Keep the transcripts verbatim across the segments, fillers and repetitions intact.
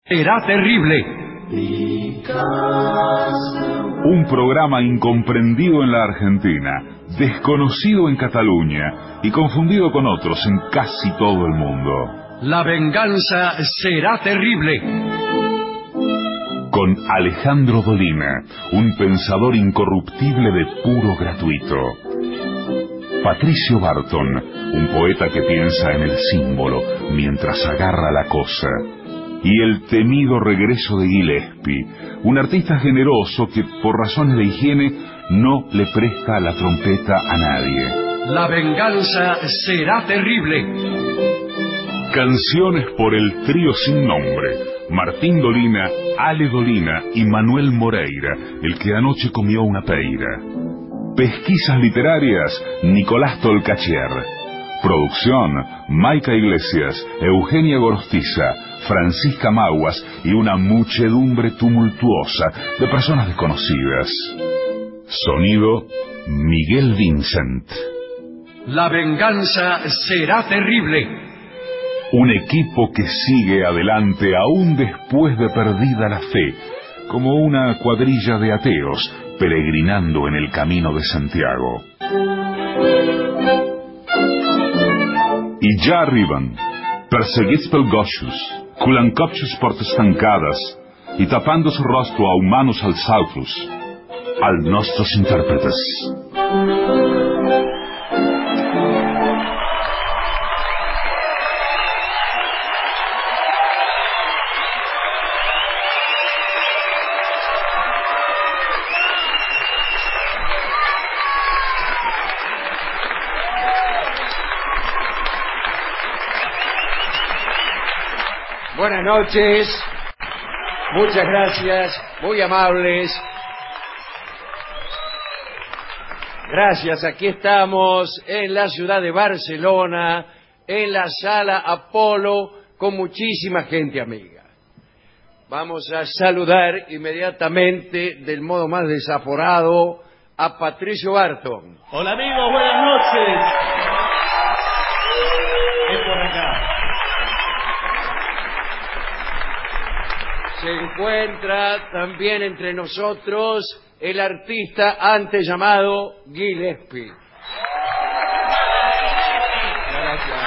Será terrible. Un programa incomprendido en la Argentina, desconocido en Cataluña y confundido con otros en casi todo el mundo. La venganza será terrible. Con Alejandro Dolina, un pensador incorruptible de puro gratuito. Patricio Barton, un poeta que piensa en el símbolo mientras agarra la cosa. Y el temido regreso de Gillespie, un artista generoso que por razones de higiene no le presta la trompeta a nadie. La venganza será terrible. Canciones por el trío sin nombre, Martín Dolina, Ale Dolina y Manuel Moreira, el que anoche comió una peira. Pesquisas literarias, Nicolás Tolcachier. Producción, Maica Iglesias, Eugenia Gorostiza, Francisca Maguas y una muchedumbre tumultuosa de personas desconocidas. Sonido, Miguel Vincent. La venganza será terrible. Un equipo que sigue adelante aún después de perdida la fe, como una cuadrilla de ateos peregrinando en el camino de Santiago. I ja arriben, perseguits pel gauchos, culant copxes portes tancades i tapant su rostro a humanos als altos, als nostres intèrpretes. Buenas noches, muchas gracias, muy amables. Gracias, aquí estamos en la ciudad de Barcelona, en la sala Apolo, con muchísima gente amiga. Vamos a saludar inmediatamente, del modo más desaforado, a Patricio Barton. Hola amigos, buenas noches. Es por acá. Se encuentra también entre nosotros el artista antes llamado Gillespie. Gracias.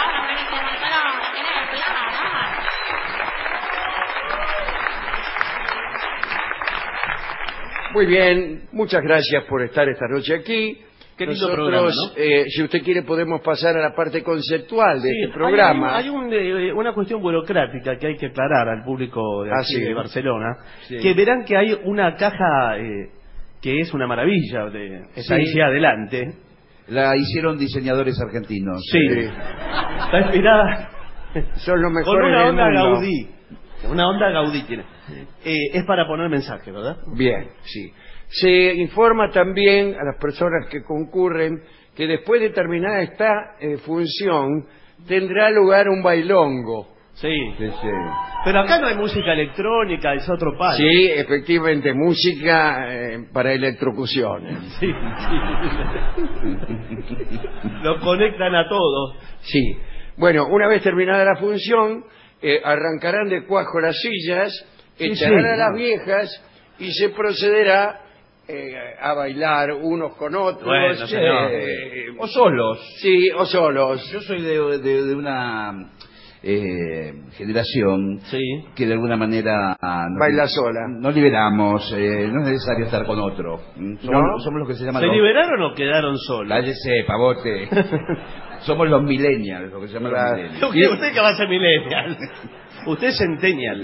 Muy bien, muchas gracias por estar esta noche aquí. Qué lindo Nosotros, programa, ¿no? eh, si usted quiere, podemos pasar a la parte conceptual de Sí, este programa. Hay, un- hay un, eh, una cuestión burocrática que hay que aclarar al público de, Ah, aquí sí. de Barcelona, Sí. que verán que hay una caja eh, que es una maravilla, de, está ahí Sí. hacia adelante. La hicieron diseñadores argentinos. Sí, Sí. está inspirada Son los con mejores una del onda mundo. Gaudí. Una onda Gaudí tiene. Eh, es para poner mensaje, ¿verdad? Bien, sí. Se informa también a las personas que concurren que después de terminar esta eh, función tendrá lugar un bailongo. Sí. Sí, sí. Pero acá no hay música electrónica, es otro palo. Sí, efectivamente, música eh, para electrocuciones. Sí, sí. Lo conectan a todos. Sí. Bueno, una vez terminada la función, eh, arrancarán de cuajo las sillas, Sí, echarán sí, a las no. viejas y se procederá eh, a bailar unos con otros. Bueno, señor. eh, O solos. sí, o solos. Yo soy de, de- de una eh, generación Sí. que de alguna manera ah, nos, Baila sola. nos liberamos, eh, no es necesario estar con otro. Mm, Somos, ¿No? somos los que se llaman ¿Se los... liberaron o quedaron solos? Cállese, pavote. Somos los millennials, lo que se llaman Claro. los millennials. ¿Usted, usted que va a ser millennial? Usted es centennial.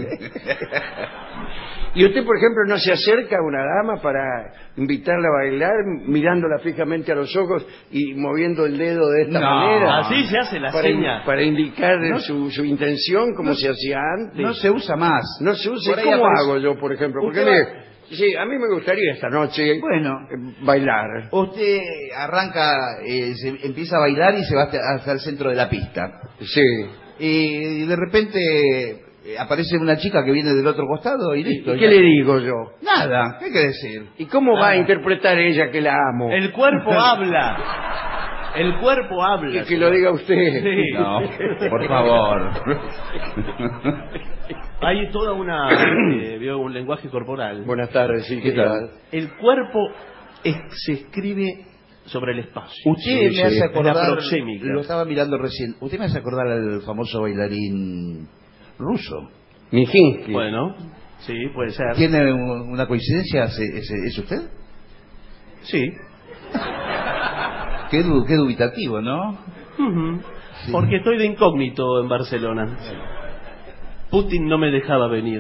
Y usted, por ejemplo, no se acerca a una dama para invitarla a bailar mirándola fijamente a los ojos y moviendo el dedo de esta No, manera. Así se hace la para, seña. para indicar No. su, su intención como No. se hacía antes. No se usa más. No se usa. Por ahí ¿Cómo aparece- hago yo, por ejemplo? Porque Usted me- sí, a mí me gustaría esta noche Bueno. eh, bailar. Usted arranca, eh, se empieza a bailar y se va hasta, hasta el centro de la pista. Sí. Y de repente eh, aparece una chica que viene del otro costado y listo. ¿Y ya. qué le digo yo? Nada, ¿qué hay que decir? ¿Y cómo va a Nada. interpretar ella que la amo? El cuerpo habla. El cuerpo habla. Y que lo diga usted. Sí. No, por favor. Hay toda una... Eh, veo un lenguaje corporal. Buenas tardes, sí, ¿qué ¿Qué tal? tal? El cuerpo es- se escribe sobre el espacio. Usted Sí, me sí, hace es acordar, la proxémica. lo estaba mirando recién, usted me hace acordar al famoso bailarín ruso. Nijinsky. Bueno, sí, puede ser. ¿Tiene un- una coincidencia? ¿Es, es, es usted? Sí. Qué, du- qué dubitativo, ¿no? Ujú. Sí. Porque estoy de incógnito en Barcelona. Putin no me dejaba venir.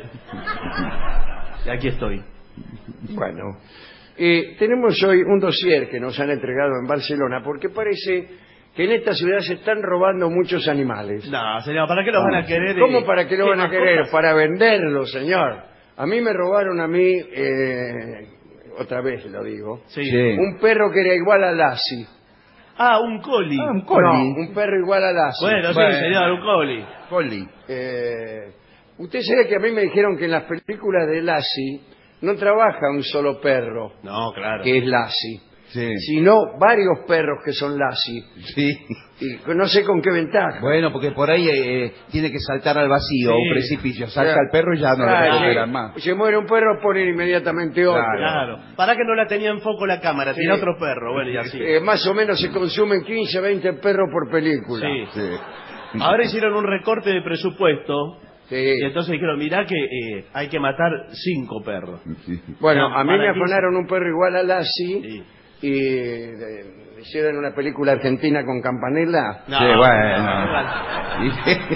Y aquí estoy. Bueno, eh, tenemos hoy un dossier que nos han entregado en Barcelona porque parece que en esta ciudad se están robando muchos animales. No, señor, ¿para qué los van a querer? ¿Cómo eh? para qué lo ¿Qué van a mascotas? querer? Para venderlos, señor. A mí me robaron a mí, eh, otra vez lo digo, Sí. Sí. un perro que era igual a Lassie. Ah, un coli. Ah, un coli. No, un perro igual a Lassie. Bueno, Bueno. sí, señor, un coli. Coli. Eh, usted sabe que a mí me dijeron que en las películas de Lassie no trabaja un solo perro, No, claro. que es Lassie, Sí. sino varios perros que son Lassie. Sí. Y no sé con qué ventaja. Bueno, porque por ahí eh, tiene que saltar al vacío, Sí. un precipicio. Salta Claro. al perro y ya no Claro, lo recuperan sí. más. Se muere un perro, ponen inmediatamente otro. Claro. ¿Para que no la tenía en foco la cámara? Sí. Tiene otro perro, bueno, y así. Eh, más o menos se consumen quince, veinte perros por película. Sí. Sí. Ahora hicieron un recorte de presupuesto Sí. y entonces dijeron, mirá que eh, hay que matar cinco perros. Sí. Bueno, No, a mí para me quince. afanaron un perro igual a Lassie Sí. y eh, hicieron una película argentina con Campanella, No, Sí, no, bueno.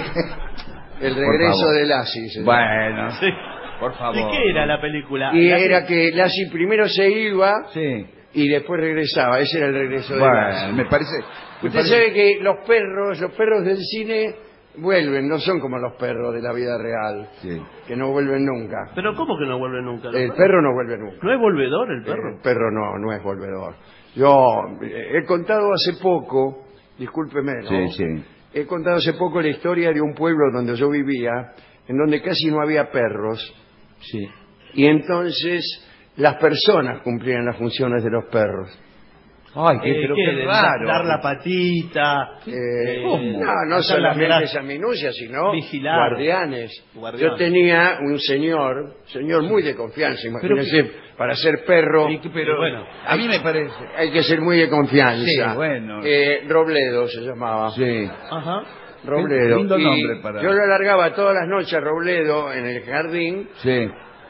El Por regreso favor. de Lassie. se llama. Bueno, Sí. por favor. ¿Y qué era la película? Y La- era que Lassie primero se iba Sí. y después regresaba. Ese era el regreso de Bueno, Lassie. me parece... me Usted parece- sabe que los perros, los perros del cine vuelven, no son como los perros de la vida real, Sí. que no vuelven nunca. Pero ¿cómo que no vuelve nunca? El perro no vuelve nunca. ¿No es volvedor el perro? El perro no, no es volvedor. Yo eh, he contado hace poco, discúlpeme, ¿no? Sí, sí. He contado hace poco la historia de un pueblo donde yo vivía, en donde casi no había perros, Sí. y entonces las personas cumplían las funciones de los perros. Ay, qué, Eh, pero ¿qué? qué De raro. Dar la patita. Eh, ¿Cómo? No, no hacer las solamente gra- esa minucia, sino Vigilar. guardianes. Guardián. Yo tenía un señor, señor muy de confianza, imagínense, para ser perro Sí, pero bueno, a mí me parece... hay que ser muy de confianza. Sí, bueno. Eh, Robledo se llamaba. Sí. Ajá. Robledo. Lindo Y nombre para- Yo lo alargaba todas las noches a Robledo en el jardín Sí.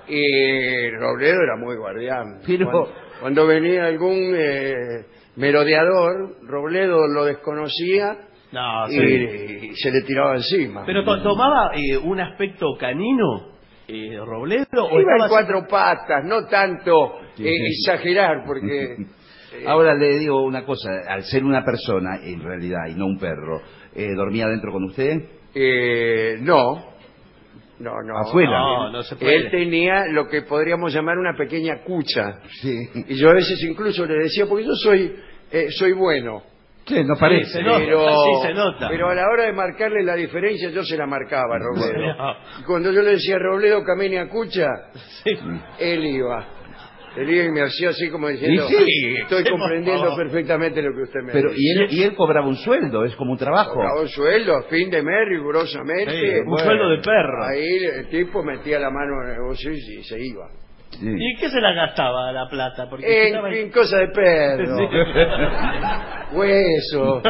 y Robledo era muy guardián. Pero- Cuando, cuando venía algún eh, merodeador, Robledo lo desconocía No, y, sí. y se le tiraba encima. Pero to- tomaba eh, un aspecto canino, eh, Robledo, o Iba estaba en cuatro patas, no tanto Sí. eh, exagerar, porque... eh, Ahora le digo una cosa, al ser una persona, en realidad, y no un perro, eh, ¿dormía dentro con usted? eh, no, no, no. Afuera. No, no se puede. Él tenía lo que podríamos llamar una pequeña cucha. Sí. Y yo a veces incluso le decía, porque yo soy eh, soy bueno, Sí, no Sí, parece. se nota. pero, sí, se nota. pero a la hora de marcarle la diferencia yo se la marcaba a Robledo. No. Y cuando yo le decía, Robledo, camine a cucha, Sí. él iba. Él iba y me hacía así como diciendo, Y sí. estoy Sí, por comprendiendo favor. perfectamente lo que usted me Pero, dice. y él, y él cobraba un sueldo, es como un trabajo. Cobraba un sueldo a fin de mes rigurosamente. Sí, un sueldo de perro. Ahí el tipo metía la mano en el negocio y, y se iba. Sí. ¿Y qué se la gastaba la plata? Porque En estaba- fin, cosa de perro. Hueso.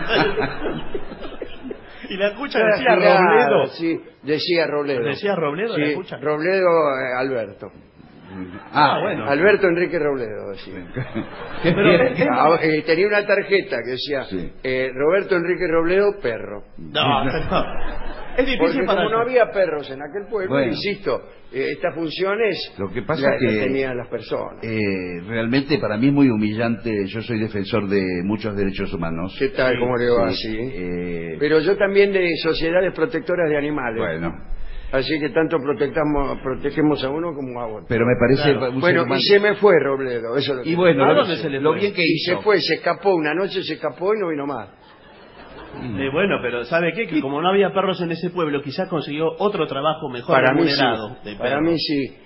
Y la cucha Era decía girada, Robledo. Sí, decía Robledo. ¿Decía Robledo Sí, la cucha? Robledo eh, Alberto. Ah, bueno. Alberto Enrique Robledo, decía. Qué Pero bien. es- es- Ah, eh, tenía una tarjeta que decía Sí. eh, Roberto Enrique Robledo, perro. No, no. Es Porque difícil para como no había perros en aquel pueblo, Bueno. insisto, eh, estas funciones Lo que pasa la- que- las tenían las personas. Eh, realmente para mí es muy humillante, yo soy defensor de muchos derechos humanos. ¿Qué tal? sí, ¿Cómo le va? Sí, Sí. eh, Pero yo también de sociedades protectoras de animales. bueno, Así que tanto protectamos, protegemos a uno como a otro. pero me parece Claro. un Bueno, ser humano- y se me fue Robledo. Eso es lo que- Y bueno, ¿A lo, dónde se le lo fue? bien que Y hizo. se fue, se escapó, una noche se escapó y no vino más. Eh, bueno, pero ¿sabe qué? Que como no había perros en ese pueblo, quizás consiguió otro trabajo mejor Para mí sí, remunerado. de para perro. mí sí.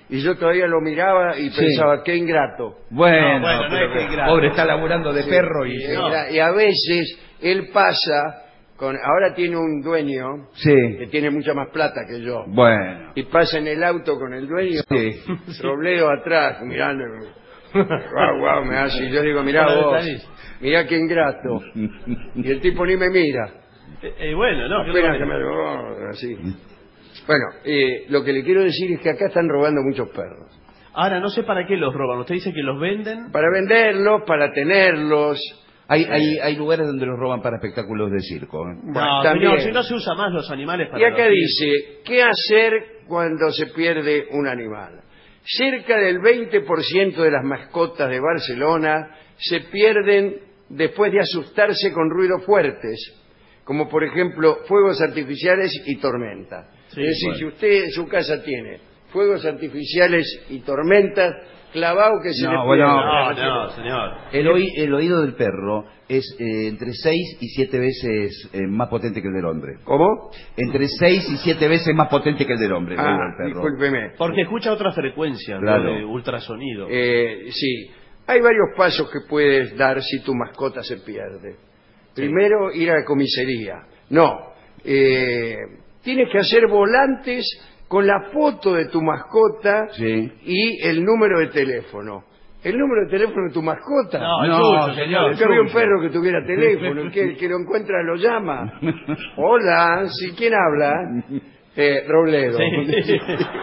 y yo todavía lo miraba y Sí. pensaba, qué ingrato. Bueno, No, bueno, no pero es que ingrato. pobre está laburando de Sí, perro y... y, se- no. y a veces él pasa, con ahora tiene un dueño Sí, que tiene mucha más plata que yo, bueno. y pasa en el auto con el dueño, Sí. Robledo atrás, mirando, guau, guau, me hace, y yo digo, mirá Por la vos, ventanilla. mirá qué ingrato, y el tipo ni me mira, Eh, eh, bueno, no, que apenas no- que me oh, así. Bueno, eh, lo que le quiero decir es que acá están robando muchos perros, Ahora, no sé para qué los roban. Usted dice que los venden. para venderlos, para tenerlos. Hay, hay, hay lugares donde los roban para espectáculos de circo. ¿eh? Bueno, No, también. señor, si no se usa más los animales para Y acá los- dice, ¿qué hacer cuando se pierde un animal? Cerca del veinte por ciento de las mascotas de Barcelona se pierden después de asustarse con ruidos fuertes, como por ejemplo fuegos artificiales y tormentas. Sí, es decir, bueno. si usted en su casa tiene fuegos artificiales y tormentas, clavado que se No, le bueno, pierde. No, no, señor. El, oí- el oído del perro es eh, entre seis y siete veces eh, más potente que el del hombre. ¿Cómo? Entre seis y siete veces más potente que el del hombre, el oído Ah, del perro. discúlpeme. Porque escucha otra frecuencia, ¿no? Claro. De ultrasonido. Eh, sí, hay varios pasos que puedes dar si tu mascota se pierde. Primero, ir a la comisaría. No, eh, tienes que hacer volantes con la foto de tu mascota Sí. y el número de teléfono. ¿El número de teléfono de tu mascota? No, No, es suyo, señor. Es que había un perro que tuviera teléfono, el que, el que lo encuentra lo llama. Hola, ¿sí? ¿Quién habla? Eh, Robledo. Sí.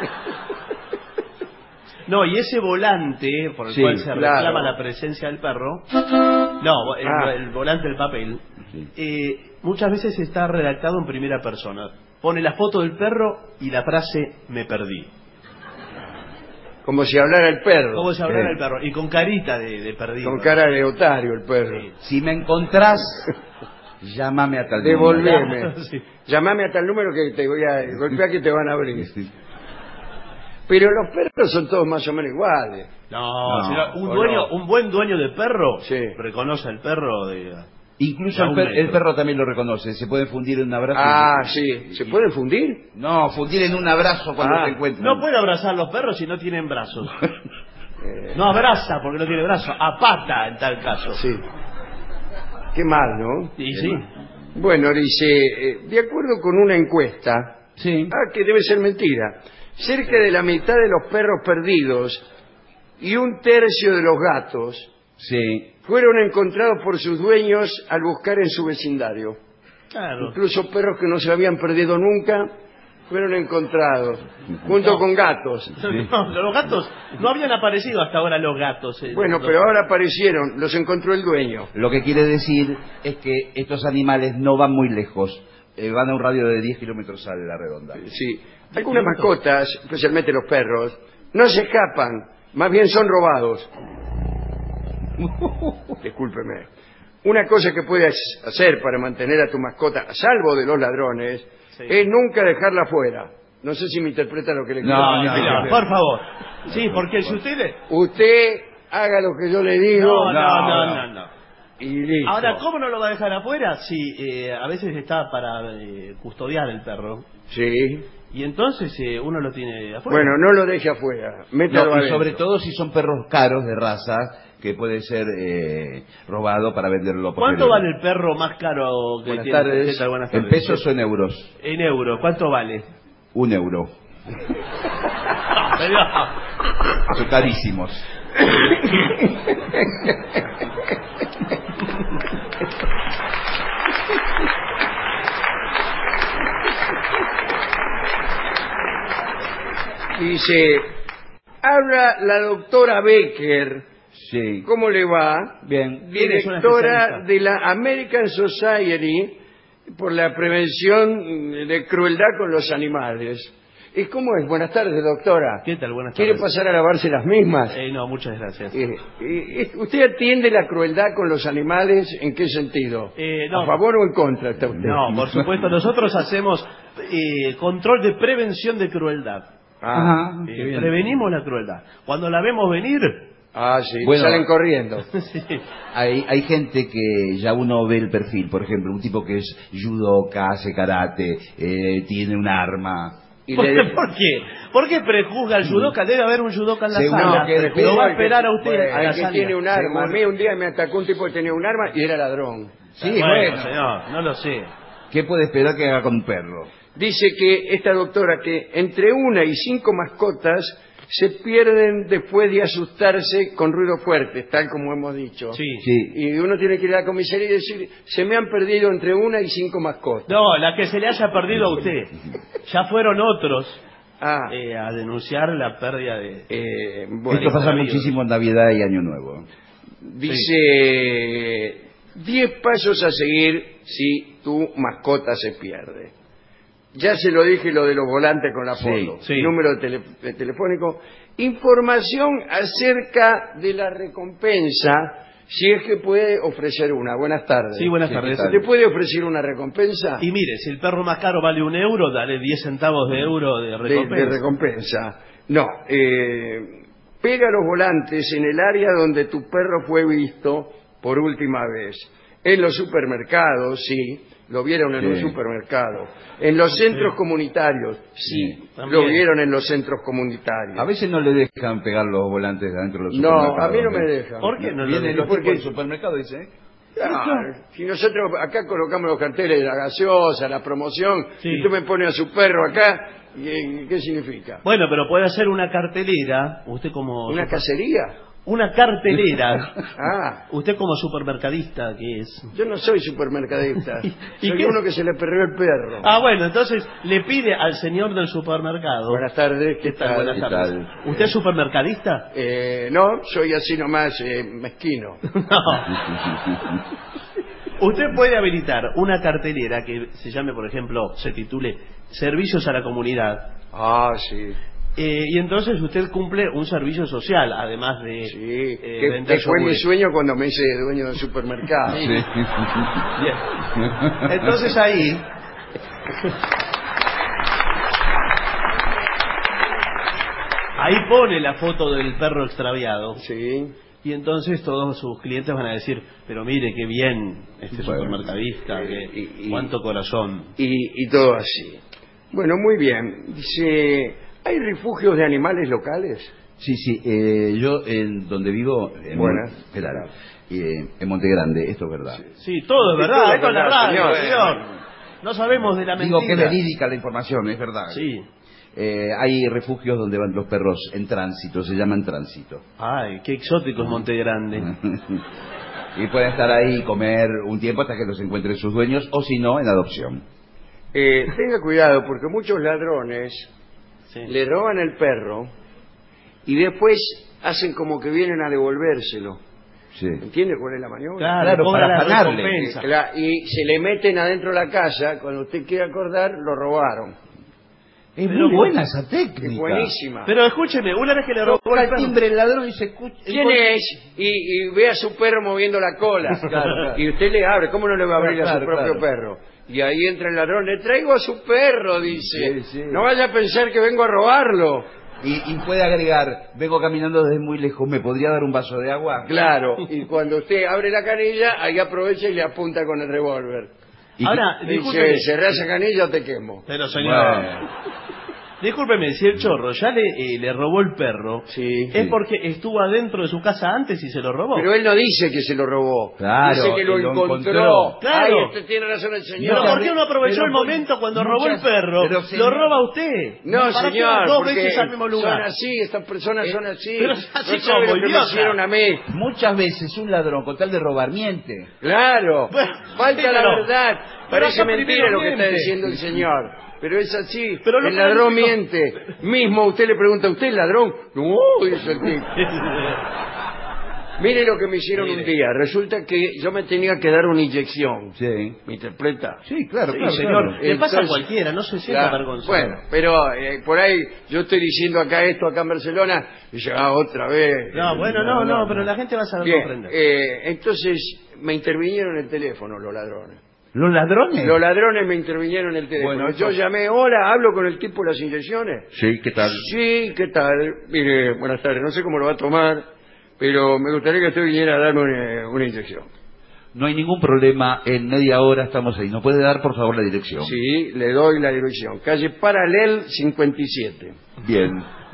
No, y ese volante por el Sí, cual se claro. reclama la presencia del perro, no, el, Ah. el volante del papel, Sí. eh, muchas veces está redactado en primera persona. Pone la foto del perro y la frase "me perdí". Como si hablara el perro. ¿Cómo se habla Sí. del perro? Y con carita de, de perdido. Con cara de otario el perro. Sí. Si me encontrás, llámame a tal número. Devolveme. Sí. Llamame a tal número que te voy a golpear que te van a abrir. Sí. Pero los perros son todos más o menos iguales. No, No, señor, un ¿o dueño, no? un buen dueño de perro Sí. reconoce al perro de Incluso A el, un per- metro. el perro también lo reconoce. Se puede fundir en un abrazo. Ah, y- sí. ¿Se pueden fundir? No, fundir en un abrazo cuando Ah, se encuentran. No puede abrazar los perros si no tienen brazos. Eh, No abraza porque no tiene brazos, apata en tal caso. Sí. Qué mal, ¿no? Y sí. Bueno, dice, eh, de acuerdo con una encuesta, Sí. ah, que debe ser mentira, cerca de la mitad de los perros perdidos y un tercio de los gatos Sí. fueron encontrados por sus dueños al buscar en su vecindario. Claro. Incluso perros que no se habían perdido nunca fueron encontrados, junto No. con gatos. No, los gatos no habían aparecido hasta ahora los gatos. eh, Bueno, los- pero ahora aparecieron, los encontró el dueño. Lo que quiere decir es que estos animales no van muy lejos. Eh, van a un radio de diez kilómetros a la redonda. Sí. Algunas mascotas, especialmente los perros, no se escapan, más bien son robados. Discúlpeme. Una cosa que puedes hacer para mantener a tu mascota a salvo de los ladrones Sí. es nunca dejarla fuera. No sé si me interpreta lo que le No, quiero no, decir. Señor, por favor. Sí, porque si usted... Usted haga lo que yo le digo No, no, no, no, no. no, no. y listo. Ahora, ¿cómo no lo va a dejar afuera si eh, a veces está para eh, custodiar el perro? Sí. Y entonces eh, uno lo tiene afuera. Bueno, no lo deje afuera. Métalo No, y adentro. sobre todo si son perros caros de raza que puede ser eh, robado para venderlo por ¿Cuánto peligro. vale el perro más caro que Buenas tiene? tardes. ¿Qué tal? Buenas ¿En tardes. pesos o en euros? En euros, ¿cuánto vale? Un euro. No, señor. Son carísimos. Dice, habla la doctora Becker. Sí. ¿Cómo le va? Bien. Bien, es una Directora especialista. de la American Society por la prevención de crueldad con los animales. ¿Y cómo es? Buenas tardes, doctora. ¿Qué tal? Buenas ¿Quiere tardes. pasar a lavarse las mismas? Eh, no, muchas gracias. Eh, eh, ¿Usted atiende la crueldad con los animales? ¿En qué sentido? Eh, no. ¿A favor o en contra está usted? No, por supuesto, nosotros hacemos eh, control de prevención de crueldad. Ah, Ajá, Eh, qué bien. prevenimos la crueldad. Cuando la vemos venir, ah, sí, Bueno. salen corriendo. sí. Hay, hay gente que ya uno ve el perfil, por ejemplo, un tipo que es judoka, hace karate, eh, tiene un arma. Y ¿Por, le- qué, ¿Por qué? ¿Por qué prejuzga al judoka? Debe haber un judoka en la Seguro sala. que después- Lo va a esperar a usted Bueno, a la el que salida. tiene un arma. A Seguro. mí un día me atacó un tipo que tenía un arma y era ladrón. Sí, bueno, bueno. señor, no lo sé. ¿Qué puede esperar que haga con un perro? Dice que esta doctora que entre una y cinco mascotas se pierden después de asustarse con ruidos fuertes, tal como hemos dicho. Sí. Sí. Y uno tiene que ir a la comisaría y decir, se me han perdido entre una y cinco mascotas. No, la que se le haya perdido a usted. Ya fueron otros Ah, eh, a denunciar la pérdida de... eh, bueno, Esto pasa marido. muchísimo en Navidad y Año Nuevo. dice diez pasos a seguir si tu mascota se pierde. Ya se lo dije lo de los volantes con la Sí, foto, sí. número de tele- de telefónico, información acerca de la recompensa, si es que puede ofrecer una. Buenas tardes. Sí, buenas Sí, tardes. ¿qué tal? ¿Se te puede ofrecer una recompensa? Y mire, si el perro más caro vale un euro, dale diez centavos de euro de de, recompensa. de recompensa. No, eh, pega los volantes en el área donde tu perro fue visto por última vez. En los supermercados, sí, lo vieron en Sí. un supermercado. En los centros comunitarios, sí, Sí, también. lo vieron en los centros comunitarios. A veces no le dejan pegar los volantes adentro de los No, supermercados. a mí no me ¿eh? dejan. ¿Por qué no lo Vienen dejan? los Porque- tipos del supermercado y dicen, ¿eh? Claro, si nosotros acá colocamos los carteles de la gaseosa, la promoción, Sí. y tú me pones a su perro acá, ¿y- ¿qué significa? Bueno, pero puede hacer una cartelera, usted como... ¿Una cacería? Una cartelera. Ah. Usted como supermercadista, que es... Yo no soy supermercadista. ¿Y soy qué? uno que se le perdió el perro. Ah, bueno, entonces le pide al señor del supermercado... Buenas tardes, ¿qué, ¿Qué tal? tal? Buenas ¿Qué tardes. tal? ¿Usted es supermercadista? Eh, no, soy así nomás eh, mezquino. No. Usted puede habilitar una cartelera que se llame, por ejemplo, se titule Servicios a la Comunidad. Ah, sí, Eh, y entonces usted cumple un servicio social, además de sí. eh, que, vender que fue mi yogures. sueño cuando me hice dueño del supermercado. Sí. Bien. Entonces ahí... Ahí pone la foto del perro extraviado. Sí. Y entonces todos sus clientes van a decir, pero mire qué bien este Bueno, supermercadista, sí, qué- y- y- cuánto corazón. Y, y todo así. Bueno, muy bien. Dice, ¿hay refugios de animales locales? Sí, sí, eh, yo en donde vivo, en, Buenas. Mon- ¿qué tal? Eh, en Monte Grande, esto es verdad. Sí, todo es Sí, verdad, todo esto es la es verdad, radio, señor. señor. No sabemos de la Digo que mentira. es verídica la información, es verdad. Sí. Eh, hay refugios donde van los perros en tránsito, se llaman tránsito. Ay, qué exótico es Monte Grande. Y pueden estar ahí y comer un tiempo hasta que los encuentren sus dueños, o si no, en adopción. Eh, tenga cuidado porque muchos ladrones Sí. le roban el perro y después hacen como que vienen a devolvérselo. Sí. ¿Entiende cuál es la maniobra? Claro, Claro, cobra para la afanarle. recompensa. Eh, cla- y se le meten adentro de la casa, cuando usted quiere acordar, lo robaron. Es Pero muy buena esa Es técnica. buenísima. Pero escúcheme, una vez que le robó Toca el el perro... timbre el ladrón y se escucha. ¿Quién es? Y, y ve a su perro moviendo la cola. Claro, claro. Y usted le abre, ¿cómo no le va a abrir a Claro, su propio claro. perro? Y ahí entra el ladrón, le traigo a su perro, dice. Sí, sí. No vaya a pensar que vengo a robarlo. Y, y puede agregar, vengo caminando desde muy lejos, ¿me podría dar un vaso de agua? Claro, y cuando usted abre la canilla, ahí aprovecha y le apunta con el revólver. Y- Ahora, Dice, discúlpeme. cerrá esa canilla o te quemo. Pero señor... Bueno. Discúlpeme, si el chorro ya le, eh, le robó el perro, Sí. es porque estuvo adentro de su casa antes y se lo robó. Pero él no dice que se lo robó. Claro, dice que lo y lo encontró. encontró. Claro. Ay, usted tiene razón el señor. Pero ¿por qué no aprovechó Pero el por- momento cuando muchas- robó el perro? pero, Lo señor- roba usted. No, ¿Para qué señor, dos porque veces al mismo lugar? son así, estas personas son así. pero es así no sabe como lo que me idiota. hicieron a mí. Muchas veces un ladrón, con tal de robar, miente. Claro, Bueno, falta sí, la pero- verdad. pero Parece acá mentira primero lo que está miente. diciendo el señor. Pero es así. Pero lo el ladrón planificó. miente. Mismo usted le pregunta, ¿usted es ladrón? No, dice el tipo. Mire lo que me hicieron Mire. un día. Resulta que yo me tenía que dar una inyección. Sí. ¿Me interpreta? Sí, claro, Sí, claro. señor, claro. le pasa a Entonces- cualquiera, no se sienta Claro. vergonzoso. Bueno, pero eh, por ahí yo estoy diciendo acá esto, acá en Barcelona, y ya otra vez. No, bueno, no, no, pero la gente va a saber Bien, comprender. eh, entonces me intervinieron en el teléfono los ladrones. ¿Los ladrones? Los ladrones me intervinieron en el teléfono. Bueno, yo eso- llamé, hola, hablo con el tipo de las inyecciones. Sí, ¿qué tal? Sí, ¿qué tal? Mire, buenas tardes, no sé cómo lo va a tomar, pero me gustaría que usted viniera a darme una, una inyección. No hay ningún problema, en media hora estamos ahí. ¿Nos puede dar, por favor, la dirección? Sí, le doy la dirección. Calle Paralel cincuenta y siete. Bien.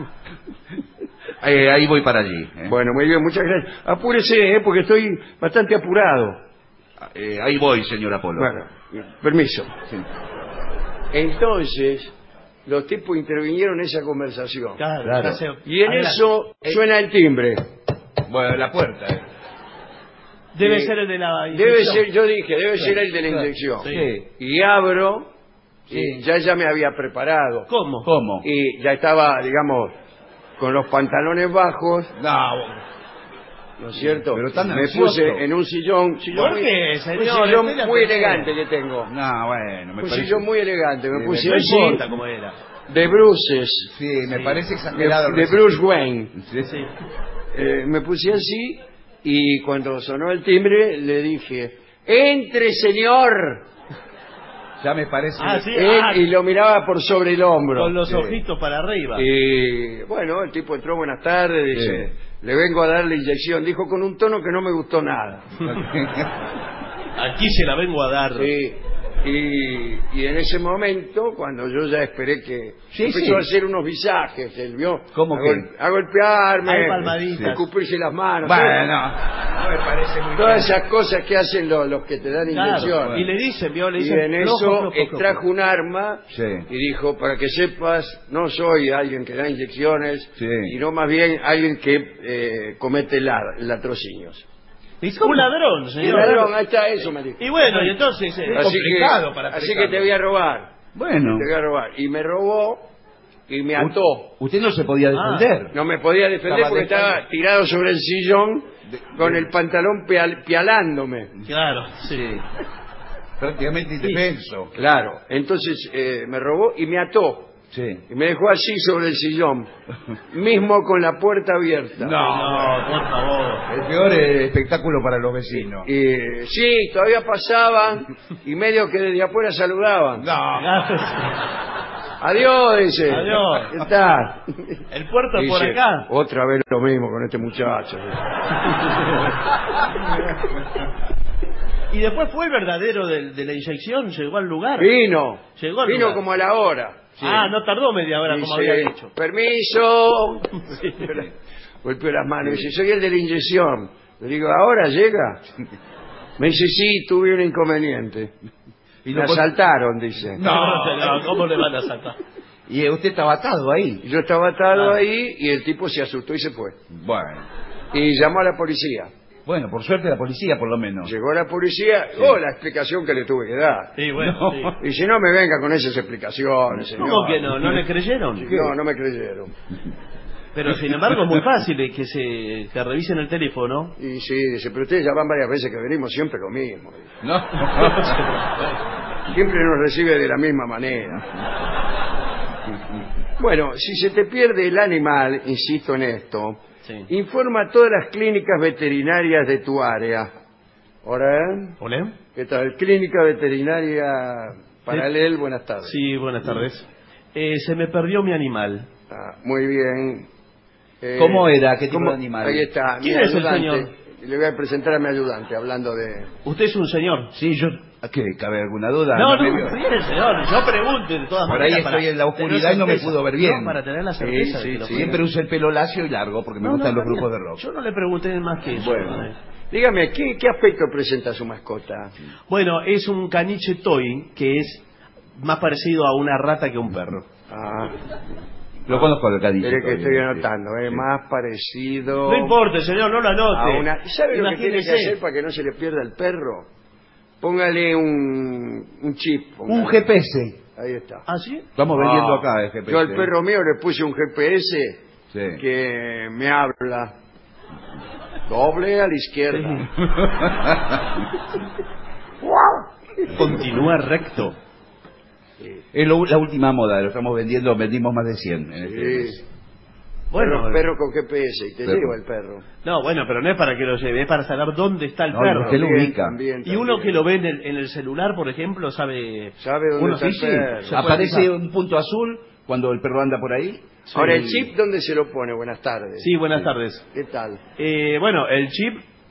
Eh, ahí voy para allí. ¿eh? Bueno, muy bien, muchas gracias. Apúrese, ¿eh? Porque estoy bastante apurado. Eh, ahí voy, señor Apolo. Bueno, permiso. Sí. Entonces, los tipos intervinieron en esa conversación. Claro, Claro. ya sé. Y en Adelante. eso suena el timbre. Bueno, la puerta. ¿eh? Debe Eh, ser el de la Debe inyección. ser, yo dije, debe Sí, ser el de la claro. inyección. Sí. Y abro, Sí. y ya ya me había preparado. ¿Cómo? ¿Cómo? Y ya estaba, digamos, con los pantalones bajos, No, ¿no es cierto? Pero tan me ansioso. puse en un sillón, ¿Sillón muy, qué, un señor? sillón Espera, muy espera. elegante que tengo. no, bueno, me Un parece... sillón muy elegante, me Sí, puse No así, importa cómo era. de bruces, Sí, me Sí. parece de, exagerado. de Bruce Wayne. Sí. Sí. Eh, me puse así y cuando sonó el timbre le dije, ¡entre, señor! Ya me parece... Ah, sí. Él, Ah, y lo miraba por sobre el hombro. con los Sí. ojitos para arriba. Y bueno, el tipo entró, buenas tardes, dice, le vengo a dar la inyección. Dijo con un tono que no me gustó nada. Aquí se la vengo a dar. Sí. Y, y en ese momento, cuando yo ya esperé que Sí, empezó sí. a hacer unos visajes, él vio, ¿Cómo a, qué? gol- a golpearme, Hay palmaditas. a escupirse las manos, Bueno, no me parece muy todas bien. esas cosas que hacen los, los que te dan inyección. Claro. Y le dicen, vio, le Y dicen. en flojo, eso flojo, flojo. extrajo un arma Sí. y dijo, para que sepas, no soy alguien que da inyecciones, Sí. sino más bien alguien que eh, comete la- latrocinios. Un ladrón, Y señor. ladrón, ahí está, eso me dijo. Y bueno, y entonces. eh, Así que, complicado para así explicarlo. que te voy a robar, Bueno, te voy a robar. Y me robó y me ató. usted no se podía Ah. defender. No me podía defender Estaba porque defendido. estaba tirado sobre el sillón De- con de- el pantalón pial- pialándome. Claro, sí. Prácticamente indefenso. Claro, entonces eh, me robó y me ató. Sí. Y me dejó así sobre el sillón, mismo con la puerta abierta. No, por favor. El peor eh, espectáculo para los vecinos. Y sí, todavía pasaban y medio que desde afuera saludaban. No. Adiós, dice. Adiós. ¿Qué tal? El puerto es por Dice, acá. otra vez lo mismo con este muchacho. Y después fue el verdadero del- de, la inyección, llegó al lugar. Vino, Llegó al vino lugar. como a la hora. Ah, no tardó media hora como Dice, había dicho. permiso. Golpeó las manos y dice, soy el de la inyección. Le digo, ¿ahora llega? Me dice, sí, tuve un inconveniente. Y Me no pod- asaltaron, dice. No, no, ¿cómo le van a saltar? Y eh, usted estaba atado ahí. Y yo estaba atado Ah. ahí y el tipo se asustó y se fue. Bueno. Y llamó a la policía. Bueno, por suerte la policía, por lo menos. Llegó la policía, oh, la explicación que le tuve que dar. Sí, bueno, No. sí. Y si no me venga con esas explicaciones, señor. ¿Cómo que no? ¿No le creyeron? No, no me creyeron. Pero sin embargo es muy fácil eh, que se que revisen el teléfono. Y sí, dice, pero ustedes ya van varias veces que venimos siempre lo mismo. No. Siempre nos recibe de la misma manera. Bueno, si se te pierde el animal, insisto en esto, Sí. informa a todas las clínicas veterinarias de tu área. ¿Hola? ¿Olé? ¿Qué tal? Clínica Veterinaria Paralel, buenas tardes. Sí, buenas tardes. Eh, se me perdió mi animal. Ah, muy bien. Eh, ¿Cómo era? ¿Qué tipo ¿cómo? de animal? Ahí está, mi ¿Quién es el ayudante. señor? Le voy a presentar a mi ayudante, hablando de... Usted es un señor. Sí, yo... ¿A qué? ¿Cabe alguna duda? No, me no, vio. bien, señor. Yo pregunto de todas Por ahí maneras. estoy para en la oscuridad tener y no me certeza. pudo ver bien. No, para tener la certeza Sí, de que sí, lo sí. fue. Siempre uso el pelo lacio y largo porque me No, no, gustan los está grupos de bien. rock. Yo no le pregunté más que eso. Bueno. ¿eh? Dígame, ¿qué, qué aspecto presenta su mascota? Bueno, es un caniche toy que es más parecido a una rata que a un perro. Ah, Lo conozco al cadillo. espere que estoy todavía, anotando, sí. es Sí. más parecido... No importa, señor, no lo anote. a una... ¿Sabe lo que tiene que Imagínese. hacer para que no se le pierda el perro? Póngale un, un chip. póngale. Un G P S. Ahí está. ¿Ah, sí? Estamos vendiendo Ah, acá el G P S. Yo al perro mío le puse un G P S Sí. que me habla. Doble a la izquierda. Continúa recto. Es lo- la última moda, lo estamos vendiendo, vendimos más de cien en este mes. Sí. Bueno, Perro, perro con G P S y te Perro. lleva el perro. no, bueno, pero no es para que lo lleve, es para saber dónde está el No, perro. usted lo También, ubica. también, Y uno también. que lo ve en el, en el celular, por ejemplo, sabe... ¿Sabe dónde Uno está Sí, el sí. perro? Se puede Aparece fijar. un punto azul cuando el perro anda por ahí. Ahora, ¿el chip dónde se lo pone? Buenas tardes. Sí, buenas tardes. ¿Qué tal? Eh, bueno, el chip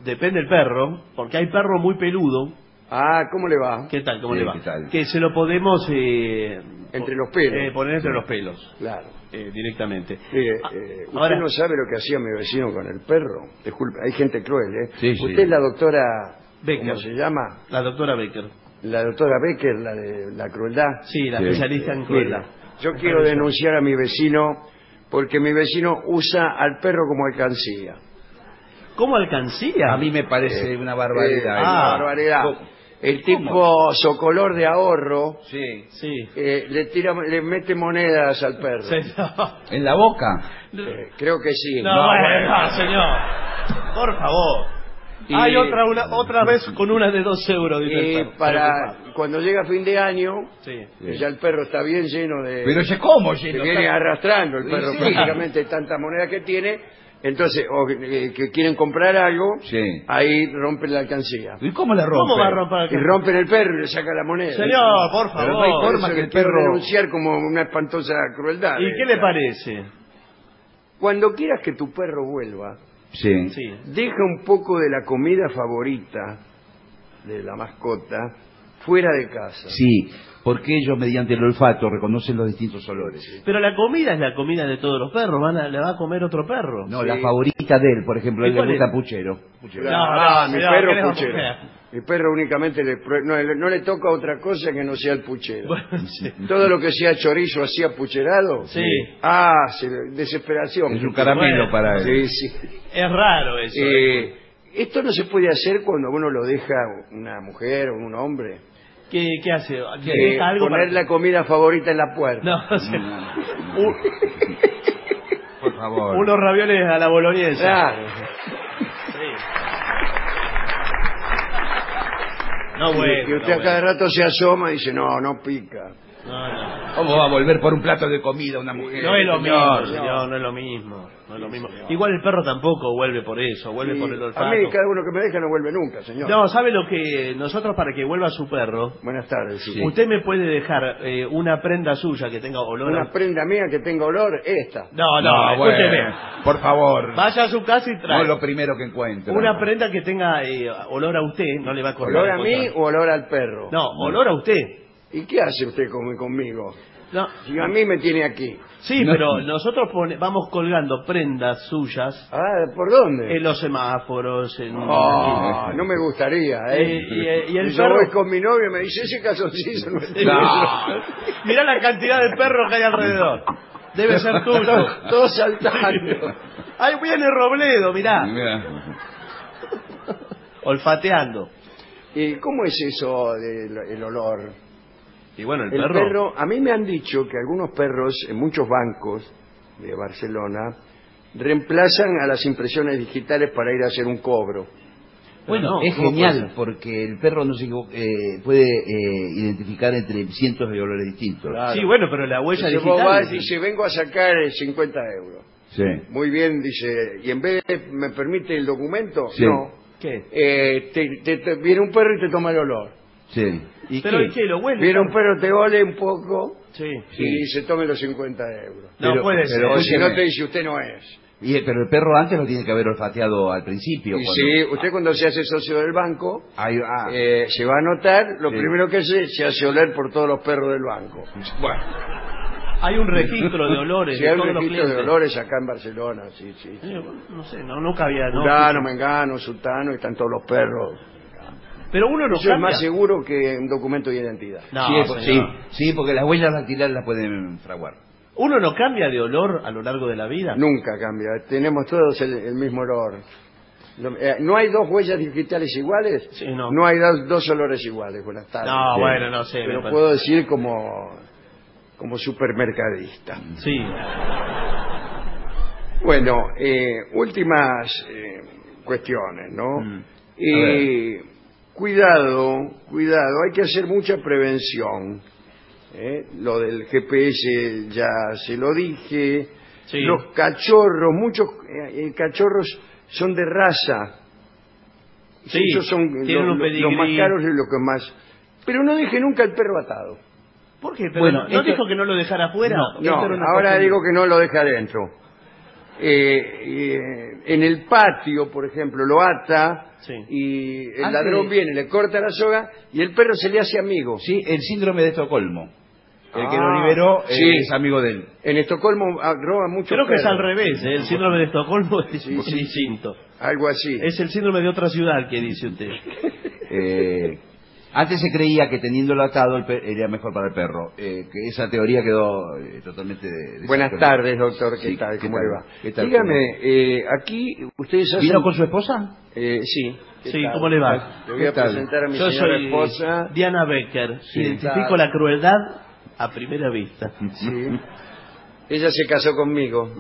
depende del perro, porque hay perro muy peludo. Ah, ¿cómo le va? ¿Qué tal? ¿Cómo Sí, le va? ¿qué tal? Que se lo podemos... Eh, Entre los pelos. eh, poner entre los pelos, Claro. eh, directamente. Mire, Ah, eh, usted ahora- no sabe lo que hacía mi vecino con el perro. Disculpe, hay gente cruel, ¿eh? Sí, sí. Usted es la doctora... Becker. ¿Cómo se llama? La doctora Becker. La doctora Becker, la de la crueldad. Sí, la Sí. especialista en crueldad. Mire, yo quiero denunciar a mi vecino porque mi vecino usa al perro como alcancía. ¿Cómo alcancía? A mí me parece una barbaridad. Eh, Ah, una barbaridad. ¿cómo? El tipo socolor de ahorro Sí. Sí. eh, le tira, le mete monedas al perro. Sí, no. ¿En la boca? Eh, creo que sí. No, bueno, señor. Por favor. Y- Hay otra una, otra vez con una de dos euros. Dice el Y perro. para Preocupado. cuando llega fin de año, Sí. que ya el perro está bien lleno de... Pero se como, que lleno. viene arrastrando el Sí, perro sí. prácticamente tanta moneda que tiene, entonces, o eh, que quieren comprar algo, Sí. ahí rompen la alcancía. ¿Y cómo le rompe? ¿Cómo va a romper Y el rompen el perro y le sacan la moneda. Señor, por Pero no favor. hay Por forma eso que le el quiero perro- denunciar como una espantosa crueldad. ¿Y qué le parece? Cuando quieras que tu perro vuelva, Sí. Sí. deja un poco de la comida favorita de la mascota fuera de casa. Sí, porque ellos mediante el olfato reconocen los distintos olores. Pero la comida es la comida de todos los perros. Van a, le va a comer otro perro. No, Sí. la favorita de él, por ejemplo, a él ¿Y le cuál gusta es? puchero. Puchero. Claro, No, no, ah, mi señor, perro ¿qué le va a puchero. poner? Mi perro únicamente le, prue- no, le- no le toca otra cosa que no sea el puchero. Bueno, sí. Todo lo que sea chorizo así apucherado. Sí. Ah, se- desesperación. Es un caramelo Bueno, para él. Sí, sí. Es raro eso. ¿eh? Eh, esto no se puede hacer cuando uno lo deja una mujer o un hombre. ¿Qué, ¿Qué hace? ¿Le Eh, deja algo poner para- la comida favorita en la puerta. No, o sea, un- Por favor. unos ravioles a la boloñesa. Claro. Sí. No, bueno. Y usted no, a cada bueno. rato se asoma y dice, no, no pica. No, no. ¿Cómo va a volver por un plato de comida una mujer? No es lo señor? mismo, señor, no es lo mismo. No es lo mismo. Igual el perro tampoco vuelve por eso, vuelve Y por el olfato. a mí cada uno que me deja no vuelve nunca, señor. No, ¿sabe lo que nosotros para que vuelva su perro? Buenas tardes. sí. Sí. Usted me puede dejar eh, una prenda suya que tenga olor Una a... prenda mía que tenga olor, esta. No, no, bueno, escúcheme. por favor. Vaya a su casa y No trae es lo primero que encuentra. una prenda que tenga eh, olor a usted, no le va a cortar. ¿Olor a el mí control. o olor al perro? No, olor a usted. ¿Y qué hace usted con- conmigo? No. Si a mí me tiene aquí. Sí, No. pero nosotros pone- vamos colgando prendas suyas Ah, ¿por dónde? en los semáforos, en... Ah, no me gustaría, ¿eh? Eh, y- y el yo perro- voy con mi novio y me dice, ese calzoncillo no es tuyo". No. Mirá la cantidad de perros que hay alrededor. Debe ser tuyo. Todos, todos saltando. Ahí viene Robledo, mirá. Mira. Olfateando. ¿Y cómo es eso del olor? Y bueno, el, El perro... perro, a mí me han dicho que algunos perros en muchos bancos de Barcelona reemplazan a las impresiones digitales para ir a hacer un cobro. Bueno, No, es ¿cómo genial puede ser? porque el perro no se equivo- eh, puede eh, identificar entre cientos de olores distintos. Claro. Sí, bueno, pero la huella Entonces vos digital... vas y dice, vengo a sacar eh, cincuenta euros. Sí. Muy bien, dice, y en vez de, ¿me permite el documento? Sí. No. ¿Qué? Eh, te, te- te- viene un perro y te toma el olor. Sí. ¿Y Pero qué? ¿y qué? ¿Lo huele? Viene un perro, te ole un poco Sí. y se tome los cincuenta euros. No Pero- puede pero ser. O si escúcheme. no te dice, usted no es. Y, eh, pero el perro antes lo tiene que haber olfateado al principio. Y cuando- sí, usted cuando se hace socio del banco, Ahí- ah, eh, se va a notar, lo Sí. primero que hace, se hace oler por todos los perros del banco. Bueno, Hay un registro de olores Si de hay un todos los registro de clientes. olores acá en Barcelona, sí, sí. Sí, no sé, no, nunca había... No, Fulano, Mengano, Sultano, y están todos los perros. pero uno no Eso es cambia. más seguro que un documento de identidad. No, sí, pues, sí, señor. sí, porque las huellas dactilares las pueden fraguar. ¿Uno no cambia de olor a lo largo de la vida? Nunca cambia, tenemos todos el, el mismo olor. No, eh, ¿no hay dos huellas digitales iguales? Sí, no. hay dos, dos olores iguales, buenas tardes. No, Sí. bueno, no sé. me Pero parece. puedo decir como, como supermercadista. Sí. Bueno, eh, últimas eh, cuestiones, ¿no? Mm. Eh, cuidado, cuidado, hay que hacer mucha prevención. ¿eh? Lo del G P S ya se lo dije. Sí. Los cachorros, muchos eh, eh, cachorros son de raza. Sí, Esos son tienen lo- un lo- los más pedigrí. caros y los que más. Pero no deje nunca el perro atado. ¿Por qué? Pero Bueno, ¿no esto- dijo que no lo dejara afuera? No, Esto era una ahora cosa- digo que no lo deje adentro. eh, eh, en el patio, por ejemplo, lo ata Sí. y el Antes ladrón de- viene, le corta la soga y el perro se le hace amigo. Sí, el síndrome de Estocolmo. El que Ah, lo liberó eh, sí. es amigo de él. En Estocolmo ah, roban mucho Creo que es perros. al revés, ¿eh? El síndrome de Estocolmo es Sí, sí, distinto. Algo así. Es el síndrome de otra ciudad que dice usted. Eh, antes se creía que teniéndolo atado el per- era mejor para el perro. Eh, que esa teoría quedó eh, totalmente... De, Buenas desactualizada. tardes, doctor. ¿Qué Sí, tal? ¿qué ¿Cómo tal? le va? ¿Qué tal? Dígame, eh, aquí ustedes hacen... ¿Vino con su esposa? Eh, sí. ¿Qué Sí, tal? ¿cómo le va? Le voy a ¿Qué tal? presentar a mi Yo señora soy esposa. Diana Becker. Sí. Identifico la crueldad a primera vista. Sí. Ella se casó conmigo.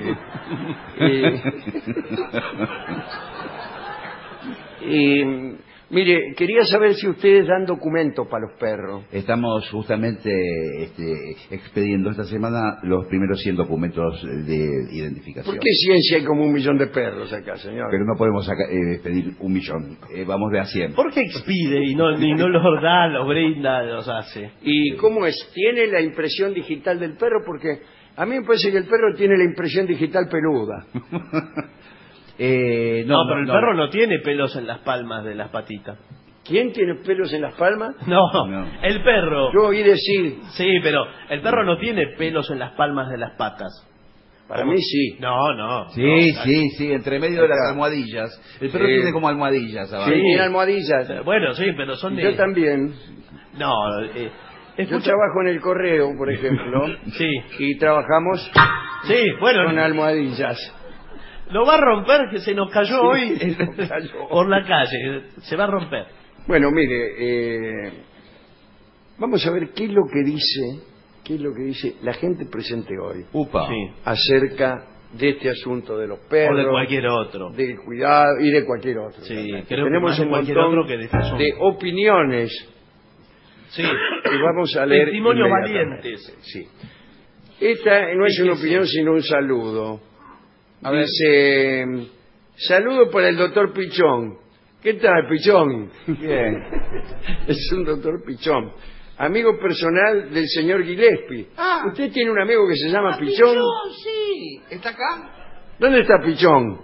y, y, mire, quería saber si ustedes dan documentos para los perros. Estamos justamente este, expediendo esta semana los primeros cien documentos de identificación. ¿Por qué ciencia hay como un millón de perros acá, señor? Pero no podemos saca- eh, expedir un millón. Eh, vamos de a cien. ¿Por qué expide y no, y no los da, los brinda, los hace? ¿Y cómo es? ¿Tiene la impresión digital del perro? Porque a mí me parece que el perro tiene la impresión digital peluda. Eh, No, pero el perro no tiene pelos en las palmas de las patitas. ¿Quién tiene pelos en las palmas? No, No. el perro. Yo oí decir, Sí, pero el perro no tiene pelos en las palmas de las patas. para mí sí. No, no. Sí, no, sí, sí, entre medio de las Acá. almohadillas. El perro Sí. tiene como almohadillas abajo. Sí, tiene almohadillas. Eh, Bueno, sí, pero son de... Yo también. No, eh, Yo escucha- trabajo en el correo, por ejemplo, Sí, y trabajamos sí, bueno, con almohadillas. lo va a romper, que se nos cayó Sí, hoy se nos cayó. por la calle, se va a romper. Bueno, mire, eh, vamos a ver qué es lo que dice, qué es lo que dice la gente presente hoy Upa. Sí. acerca de este asunto de los perros, O de cualquier otro. del cuidado y de cualquier otro. Sí, realmente. creo que Tenemos más de un cualquier montón otro que de este asunto. de opiniones Sí. y vamos a leer Testimonios inmediatamente. valientes. Sí. Esta no es una Fíjese. opinión sino un saludo. A ver. Dice, saludo para el doctor Pichón. ¿Qué tal, Pichón? Bien. Es un doctor Pichón. Amigo personal del señor Gillespie. Ah. ¿Usted tiene un amigo que se llama Pichón? sí. ¿Está acá? ¿Dónde está Pichón?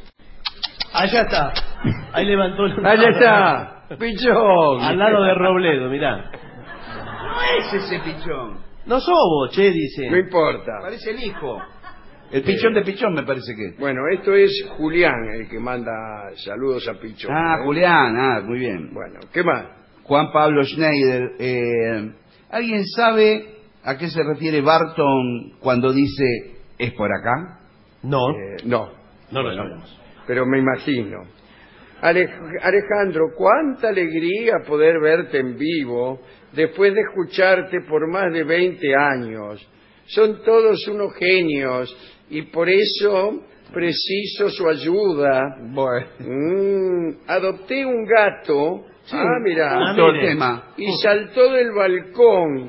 Allá está. Ahí levantó el... Allá está. Pichón. Al lado de Robledo, mirá. No es ese pichón. No sos vos, che, dice. No importa. Parece el hijo. El pichón de pichón me parece que. Bueno, esto es Julián el que manda saludos a Pichón. Ah, ¿eh? Julián, ah, muy bien. Bueno, ¿qué más? Juan Pablo Schneider. Eh, ¿Alguien sabe a qué se refiere Barton cuando dice es por acá? No, Eh, no. no lo Bueno, sabemos. pero me imagino. Alej- Alejandro, cuánta alegría poder verte en vivo después de escucharte por más de veinte años. Son todos unos genios y por eso preciso su ayuda. Bueno. Mm, adopté un gato. Ah, mira. Ah, Justo el mire. tema. Y saltó del balcón.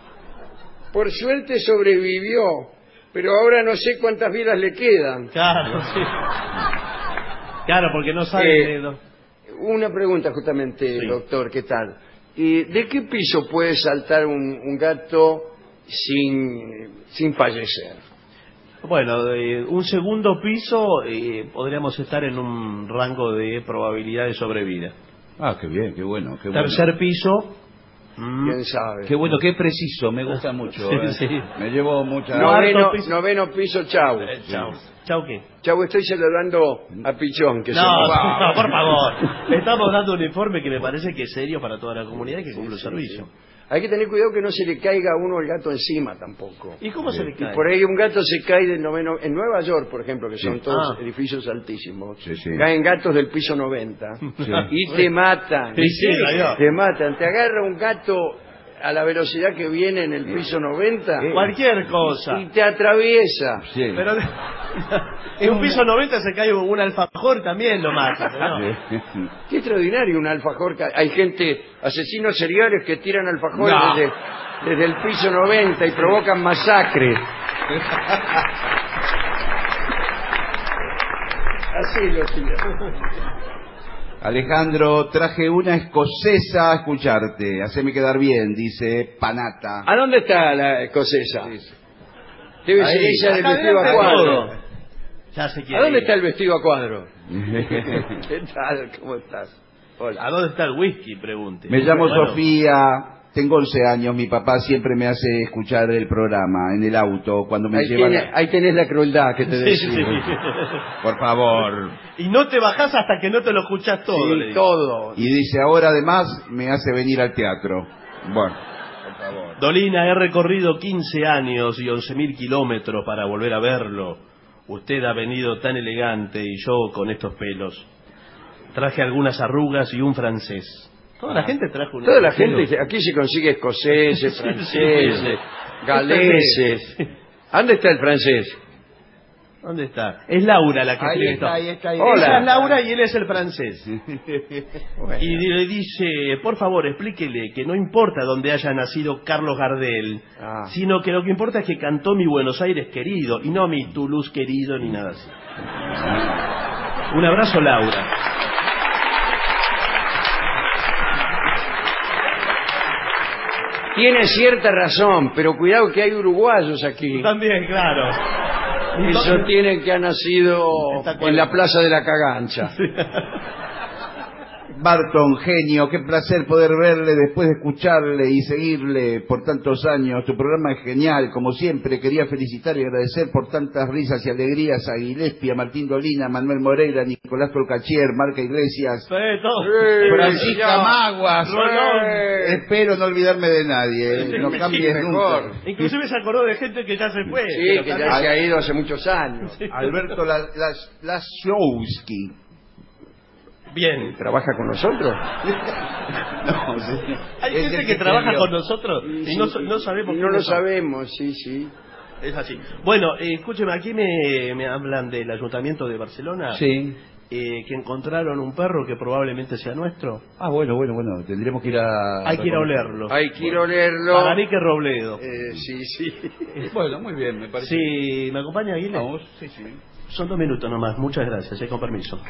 Por suerte sobrevivió, pero ahora no sé cuántas vidas le quedan. Claro, sí. Claro, porque no sabe Eh, de lo- Una pregunta justamente, Sí. doctor, ¿qué tal? ¿Y de qué piso puede saltar un, un gato sin, sin fallecer? Bueno, eh, un segundo piso eh, podríamos estar en un rango de probabilidad de sobrevida. Ah, qué bien, qué bueno, qué bueno. Tercer piso. mm, ¿Quién sabe? Qué bueno, qué preciso, me gusta mucho. Sí, eh. sí. Me llevo mucha... No, Noveno, Cuarto piso. noveno piso, chau. eh, chau. Chau, ¿qué? Chau, estoy saludando a Pichón, que se No, nos va. no, por favor. Estamos dando un informe que me parece que es serio para toda la comunidad y que cumple el servicio. Hay que tener cuidado que no se le caiga a uno el gato encima tampoco. ¿Y cómo se le Y cae? por ahí un gato se cae del noveno... En Nueva York, por ejemplo, que son Sí. todos Ah. edificios altísimos, Sí, sí. caen gatos del piso noventa Sí. y te matan. Sí, sí, adiós. Te matan. Te agarra un gato a la velocidad que viene en el piso noventa Cualquier cosa. y te atraviesa. Sí. Pero en un piso noventa se cae un alfajor también lo mata. pero no. Sí. Qué extraordinario un alfajor. ca- Hay gente, asesinos seriales que tiran alfajores No. desde, desde el piso noventa y provocan masacres. Así lo tiran. Alejandro, traje una escocesa a escucharte. Haceme quedar bien, dice Panata. ¿A dónde está la escocesa? Debe ser Ahí. ella del Acá vestido adelante, a cuadro. todo. Ya se ¿A quiere dónde ir. está el vestido a cuadro? ¿Qué tal? ¿Cómo estás? Hola. ¿A dónde está el whisky? Pregunte. Me llamo Bueno, Sofía, tengo once años, mi papá siempre me hace escuchar el programa en el auto cuando me Ahí, lleva... tiene- la- ahí tenés la crueldad que te Sí, decía. sí. Por favor. Y no te bajás hasta que no te lo escuchás todo. Sí, le digo. todo. Y dice, ahora además me hace venir al teatro. Bueno, por favor. Dolina, he recorrido quince años y once mil kilómetros para volver a verlo. Usted ha venido tan elegante y yo con estos pelos. Traje algunas arrugas y un francés. Toda la gente trajo un Toda la extranjero. gente, aquí se consigue escoceses, Sí, franceses, sí. galeses. ¿Dónde está el francés? ¿Dónde está? Es Laura la que Ahí escribe está, esto. ahí está, ahí Hola. Ella está. es Laura y él es el francés. Bueno. Y le dice, por favor, explíquele que no importa dónde haya nacido Carlos Gardel, Ah. sino que lo que importa es que cantó mi Buenos Aires querido, y no mi Toulouse querido, ni nada así. Un abrazo, Laura. Tiene cierta razón, pero cuidado que hay uruguayos aquí. También, claro. Eso tienen que ha nacido Está cual- en la Plaza de la Cagancha. Barton, genio, qué placer poder verle después de escucharle y seguirle por tantos años. Tu programa es genial, como siempre. Quería felicitar y agradecer por tantas risas y alegrías a Gillespie, a Martín Dolina, a Manuel Moreira, a Nicolás Tolcachier, Marca Iglesias, Sí, todo. Sí, Francisca ya. Maguas. Rolón. Espero no olvidarme de nadie, Sí, no sí, cambies mejor. nunca. Inclusive se acordó de gente que ya se fue. Sí, pero que también- ya se ha ido hace muchos años. Alberto Las- Laszowski. Bien. ¿Trabaja con nosotros? No, sí. Hay Es gente el que trabaja escribió. con nosotros y no, so- no sabemos No quiénes lo son. sabemos, sí, sí. Es así. Bueno, eh, escúcheme, aquí me, me hablan del Ayuntamiento de Barcelona. Sí. eh, que encontraron un perro que probablemente sea nuestro. Ah, bueno, bueno, bueno, tendremos que ir a... Hay que ir a olerlo. Hay que ir a olerlo. Para mí que Robledo. Eh, sí, sí. Bueno, muy bien, me parece. Sí, ¿me acompaña, Aguile? Vamos, sí, sí. Son dos minutos nomás, muchas gracias, eh, con permiso.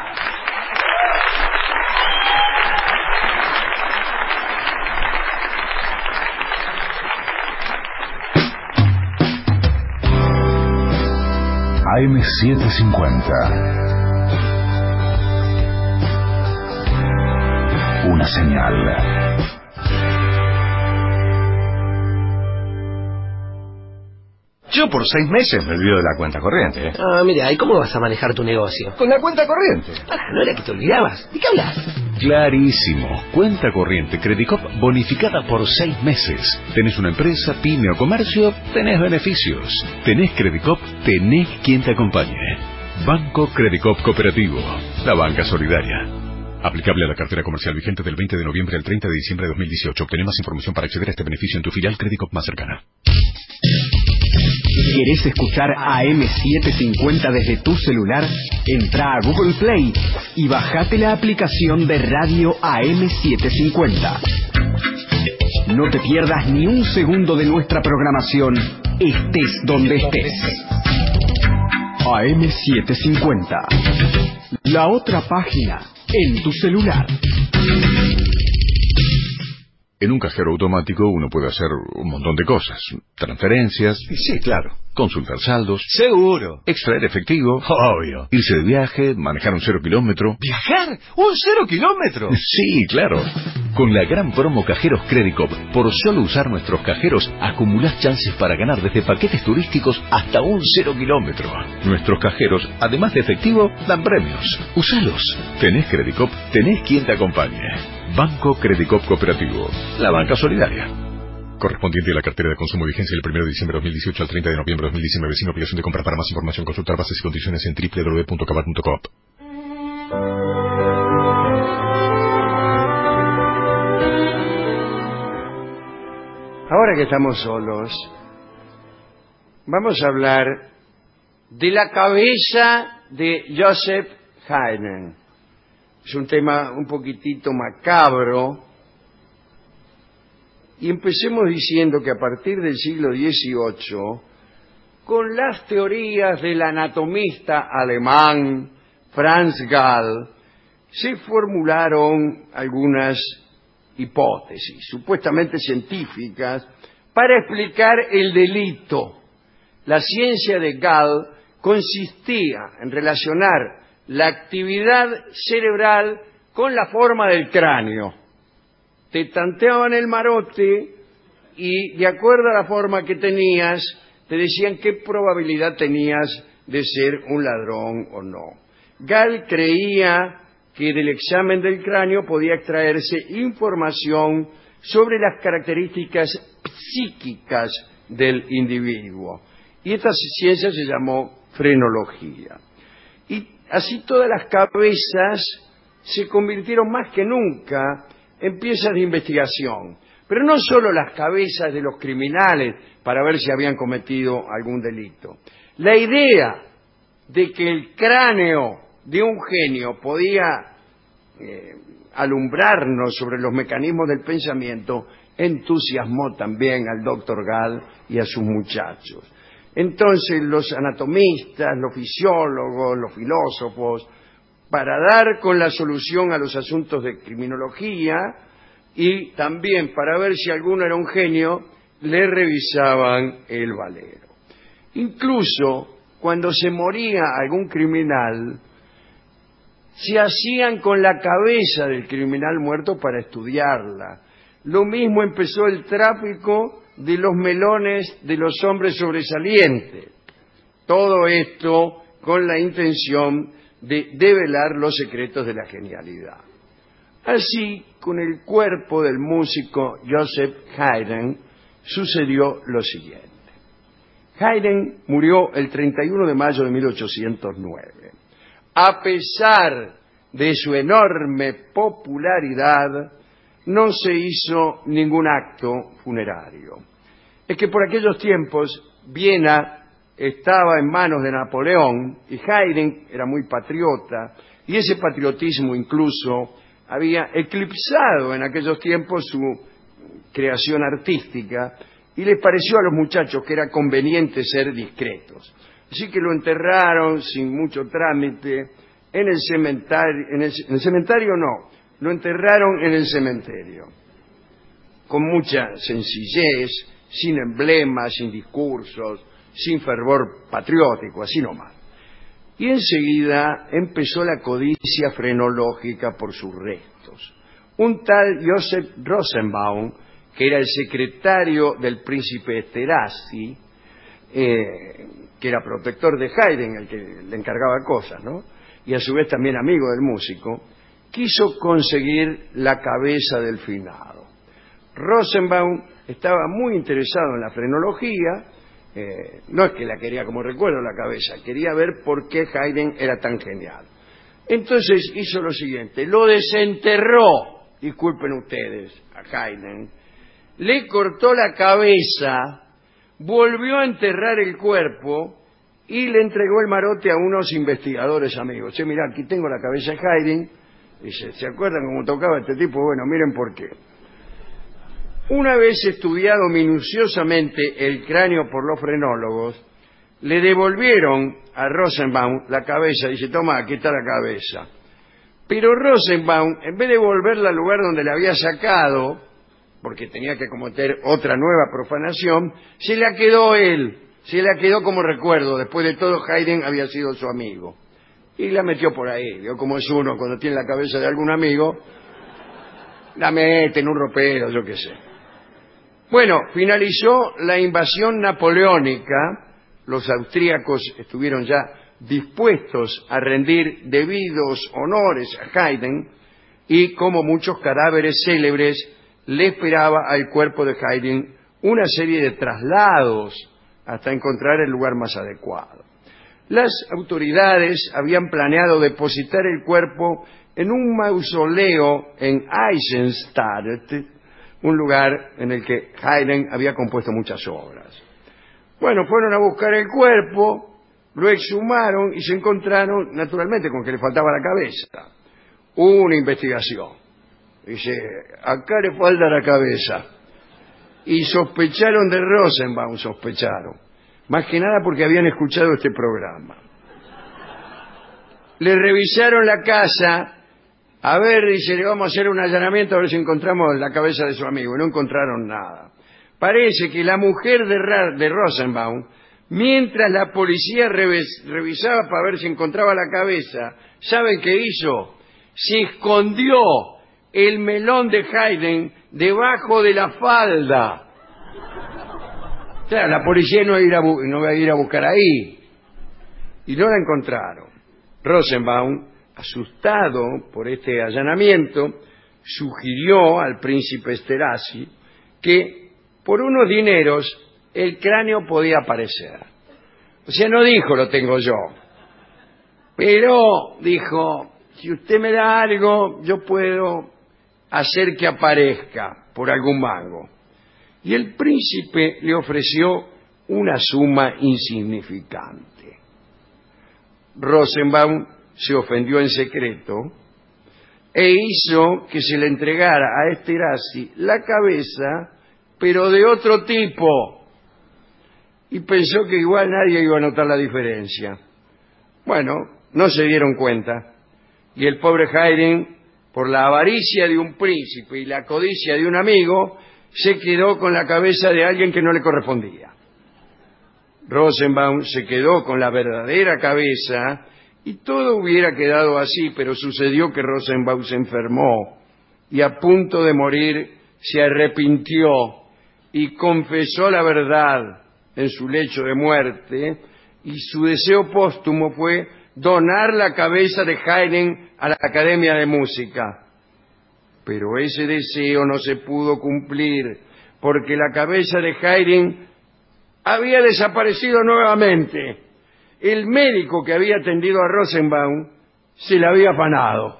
A M setecientos cincuenta. Una señal. Yo por seis meses me olvido de la cuenta corriente, ¿eh? Ah, mira, ¿y cómo vas a manejar tu negocio? Con la cuenta corriente. Ah, ¿no era que te olvidabas? ¿De qué hablas? Clarísimo. Cuenta corriente Credicop bonificada por seis meses. ¿Tenés una empresa, pyme o comercio? Tenés beneficios. ¿Tenés Credicop? Tenés quien te acompañe. Banco Credicop Cooperativo. La banca solidaria. Aplicable a la cartera comercial vigente del veinte de noviembre al treinta de diciembre de dos mil dieciocho. Obtené más información para acceder a este beneficio en tu filial Credicop más cercana. ¿Querés escuchar A M setecientos cincuenta desde tu celular? Entra a Google Play y bajate la aplicación de Radio A M setecientos cincuenta. No te pierdas ni un segundo de nuestra programación, estés donde estés. A M setecientos cincuenta. La otra página en tu celular. En un cajero automático uno puede hacer un montón de cosas. Transferencias. Sí, claro. Consultar saldos. Seguro. Extraer efectivo. Obvio. Irse de viaje. Manejar un cero kilómetro. ¿Viajar? ¿Un cero kilómetro? Sí, claro. Con la gran promo Cajeros Credicop, por solo usar nuestros cajeros, acumulás chances para ganar desde paquetes turísticos hasta un cero kilómetro. Nuestros cajeros, además de efectivo, dan premios. Usalos. Tenés Credicop, tenés quien te acompañe. Banco Credicop Cooperativo. La banca solidaria. Correspondiente a la cartera de consumo vigencia del primero de diciembre de dos mil dieciocho al treinta de noviembre de dos mil diecinueve. Sin obligación de compra. Para más información consultar bases y condiciones en doble u doble u doble u punto cabar punto coop. Ahora que estamos solos, vamos a hablar de la cabeza de Joseph Haydn. Es un tema un poquitito macabro. Y empecemos diciendo que a partir del siglo dieciocho, con las teorías del anatomista alemán Franz Gall, se formularon algunas hipótesis, supuestamente científicas, para explicar el delito. La ciencia de Gall consistía en relacionar la actividad cerebral con la forma del cráneo. Te tanteaban el marote y de acuerdo a la forma que tenías, te decían qué probabilidad tenías de ser un ladrón o no. Gall creía que del examen del cráneo podía extraerse información sobre las características psíquicas del individuo. Y esta ciencia se llamó frenología. Y así todas las cabezas se convirtieron más que nunca en piezas de investigación. Pero no solo las cabezas de los criminales para ver si habían cometido algún delito. La idea de que el cráneo de un genio podía eh, alumbrarnos sobre los mecanismos del pensamiento entusiasmó también al doctor Gall y a sus muchachos. Entonces los anatomistas, los fisiólogos, los filósofos, para dar con la solución a los asuntos de criminología y también para ver si alguno era un genio, le revisaban el valero. Incluso cuando se moría algún criminal, se hacían con la cabeza del criminal muerto para estudiarla. Lo mismo empezó el tráfico de los melones de los hombres sobresalientes. Todo esto con la intención de develar los secretos de la genialidad. Así, con el cuerpo del músico Joseph Haydn, sucedió lo siguiente. Haydn murió el treinta y uno de mayo de mil ochocientos nueve. A pesar de su enorme popularidad, no se hizo ningún acto funerario. Es que por aquellos tiempos Viena estaba en manos de Napoleón y Haydn era muy patriota, y ese patriotismo incluso había eclipsado en aquellos tiempos su creación artística, y les pareció a los muchachos que era conveniente ser discretos. Así que lo enterraron sin mucho trámite en el cementerio, en el, en el cementerio no, lo enterraron en el cementerio, con mucha sencillez, sin emblemas, sin discursos, sin fervor patriótico, así nomás. Y enseguida empezó la codicia frenológica por sus restos. Un tal Joseph Rosenbaum, que era el secretario del príncipe Esterhazy, eh, que era protector de Haydn, el que le encargaba cosas, ¿no? Y a su vez también amigo del músico, quiso conseguir la cabeza del finado. Rosenbaum estaba muy interesado en la frenología, eh, no es que la quería como recuerdo la cabeza, quería ver por qué Haydn era tan genial. Entonces hizo lo siguiente, lo desenterró, disculpen ustedes, a Haydn, le cortó la cabeza, volvió a enterrar el cuerpo y le entregó el marote a unos investigadores amigos. Che, mirá, aquí tengo la cabeza de Haydn. Dice, ¿se acuerdan cómo tocaba este tipo? Bueno, miren por qué. Una vez estudiado minuciosamente el cráneo por los frenólogos, le devolvieron a Rosenbaum la cabeza. Dice, toma, aquí está la cabeza. Pero Rosenbaum, en vez de volverla al lugar donde la había sacado, porque tenía que cometer otra nueva profanación, se la quedó él, se la quedó como recuerdo. Después de todo, Haydn había sido su amigo. Y la metió por ahí, vio como es uno cuando tiene la cabeza de algún amigo, la mete en un ropero, yo qué sé. Bueno, finalizó la invasión napoleónica, los austríacos estuvieron ya dispuestos a rendir debidos honores a Haydn, y como muchos cadáveres célebres, le esperaba al cuerpo de Haydn una serie de traslados hasta encontrar el lugar más adecuado. Las autoridades habían planeado depositar el cuerpo en un mausoleo en Eisenstadt, un lugar en el que Haydn había compuesto muchas obras. Bueno, fueron a buscar el cuerpo, lo exhumaron y se encontraron, naturalmente, con que le faltaba la cabeza. Hubo una investigación. Dice, acá le falta la cabeza. Y sospecharon de Rosenbaum, sospecharon. Más que nada porque habían escuchado este programa. Le revisaron la casa. A ver, dice, le vamos a hacer un allanamiento a ver si encontramos la cabeza de su amigo. Y no encontraron nada. Parece que la mujer de, Ra de Rosenbaum Mientras la policía revis- revisaba para ver si encontraba la cabeza, ¿saben qué hizo? Se escondió el melón de Haydn debajo de la falda. Claro, la policía no iba a ir a, bu- no iba a, ir a buscar ahí. Y no la encontraron. Rosenbaum, asustado por este allanamiento, sugirió al príncipe Esterhazy que por unos dineros el cráneo podía aparecer. O sea, no dijo lo tengo yo, pero dijo, si usted me da algo, yo puedo hacer que aparezca por algún mango. Y el príncipe le ofreció una suma insignificante. Rosenbaum se ofendió en secreto e hizo que se le entregara a Esterhazy la cabeza, pero de otro tipo, y pensó que igual nadie iba a notar la diferencia. Bueno, no se dieron cuenta, y el pobre Haydn, por la avaricia de un príncipe y la codicia de un amigo, se quedó con la cabeza de alguien que no le correspondía. Rosenbaum se quedó con la verdadera cabeza y todo hubiera quedado así, pero sucedió que Rosenbaum se enfermó y a punto de morir se arrepintió y confesó la verdad en su lecho de muerte, y su deseo póstumo fue donar la cabeza de Haydn a la Academia de Música. Pero ese deseo no se pudo cumplir, porque la cabeza de Haydn había desaparecido nuevamente. El médico que había atendido a Rosenbaum se la había afanado.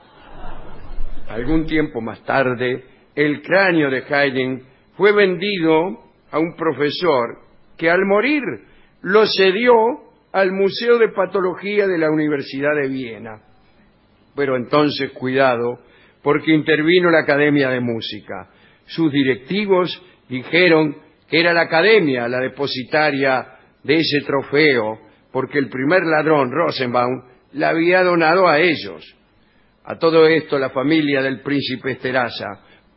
Algún tiempo más tarde, el cráneo de Haydn fue vendido a un profesor que al morir lo cedió al Museo de Patología de la Universidad de Viena. Pero entonces, cuidado, porque intervino la Academia de Música. Sus directivos dijeron que era la Academia la depositaria de ese trofeo, porque el primer ladrón, Rosenbaum, la había donado a ellos. A todo esto, la familia del príncipe Esterhazy,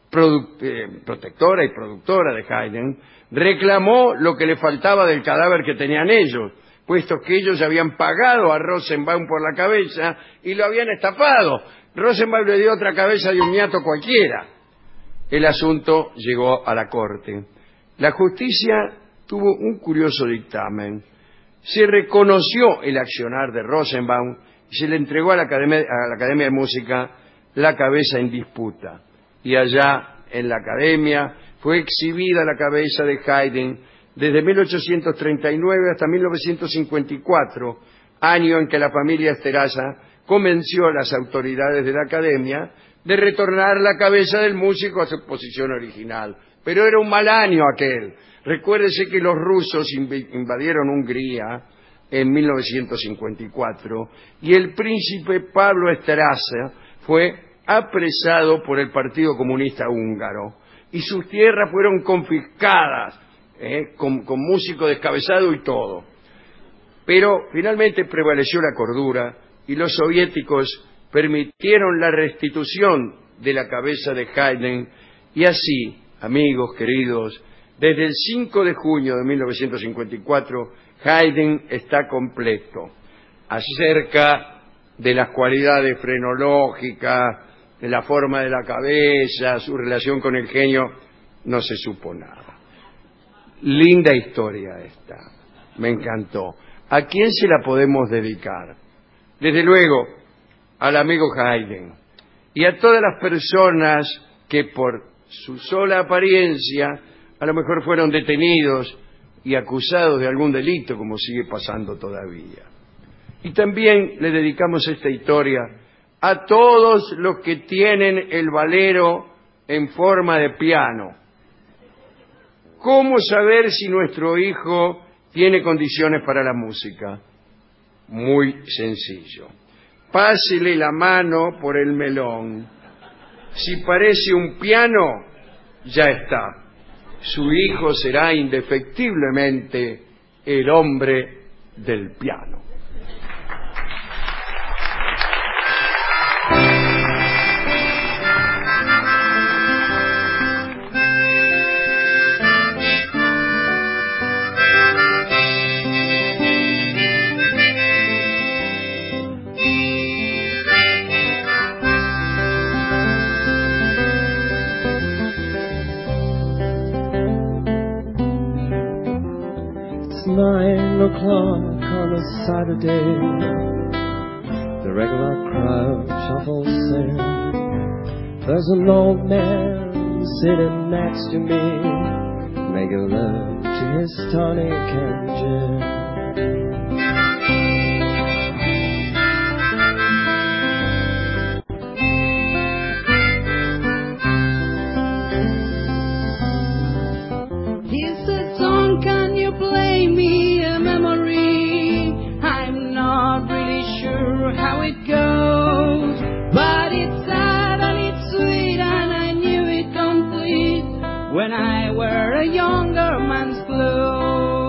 eh, protectora y productora de Haydn, reclamó lo que le faltaba del cadáver que tenían ellos, puesto que ellos habían pagado a Rosenbaum por la cabeza y lo habían estafado. Rosenbaum le dio otra cabeza de un ñato cualquiera. El asunto llegó a la corte. La justicia tuvo un curioso dictamen. Se reconoció el accionar de Rosenbaum y se le entregó a la Academia, a la Academia de Música la cabeza en disputa. Y allá, en la Academia, fue exhibida la cabeza de Haydn desde mil ochocientos treinta y nueve hasta mil novecientos cincuenta y cuatro, año en que la familia Esterhazy convenció a las autoridades de la Academia de retornar la cabeza del músico a su posición original. Pero era un mal año aquel. Recuérdese que los rusos invadieron Hungría en mil novecientos cincuenta y cuatro y el príncipe Pablo Esterhazy fue apresado por el Partido Comunista Húngaro y sus tierras fueron confiscadas, eh, con, con músico descabezado y todo. Pero finalmente prevaleció la cordura y los soviéticos permitieron la restitución de la cabeza de Haydn, y así, amigos queridos, desde el cinco de junio de mil novecientos cincuenta y cuatro, Haydn está completo. Acerca de las cualidades frenológicas, de la forma de la cabeza, su relación con el genio, no se supo nada. Linda historia esta, me encantó. ¿A quién se la podemos dedicar? Desde luego, al amigo Haydn y a todas las personas que por su sola apariencia a lo mejor fueron detenidos y acusados de algún delito, como sigue pasando todavía. Y también le dedicamos esta historia a todos los que tienen el valero en forma de piano. ¿Cómo saber si nuestro hijo tiene condiciones para la música? Muy sencillo. Pásele la mano por el melón. Si parece un piano, ya está. Su hijo será indefectiblemente el hombre del piano. Saturday, the regular crowd shuffles in. There's an old man sitting next to me, making love to his tonic and gin. He said, son, can you play me a memory? I'm not really sure how it goes, but it's sad and it's sweet and I knew it complete when I wear a younger man's clothes.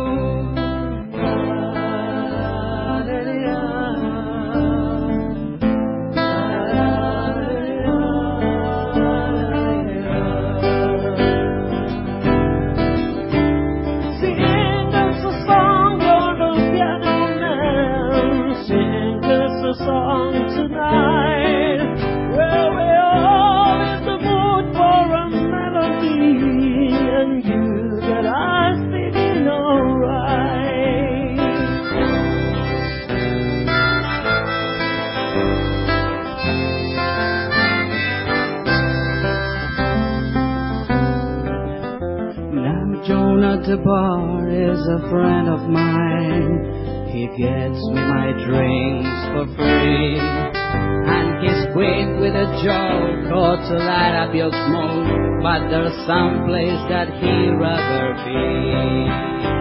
The bar is a friend of mine. He gets me my drinks for free, and he's quick with a joke or to light up your smoke, but there's some place that he'd rather be.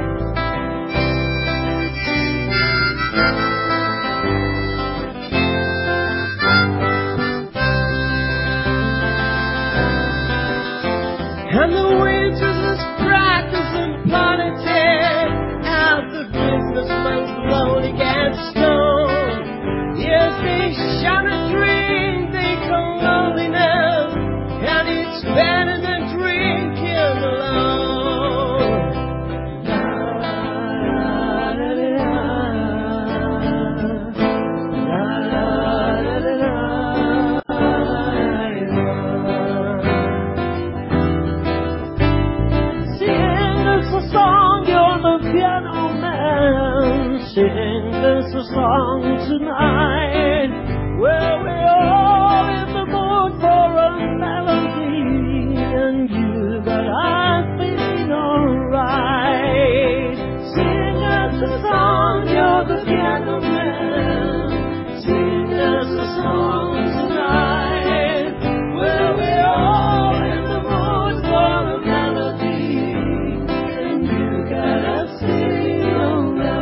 And the waitress is practicing politics as the businessman slowly gets stoned. Yes, they shun a drink, they call loneliness, and it's better than drinking alone. La, la, la, la, la, la, la, la. Sing us a song tonight, where we're all in the mood for a melody, and you got us feeling alright. Sing us a song, you're the piano man. Sing us a song tonight, where we're all in the mood for a melody, and you got us feeling alright.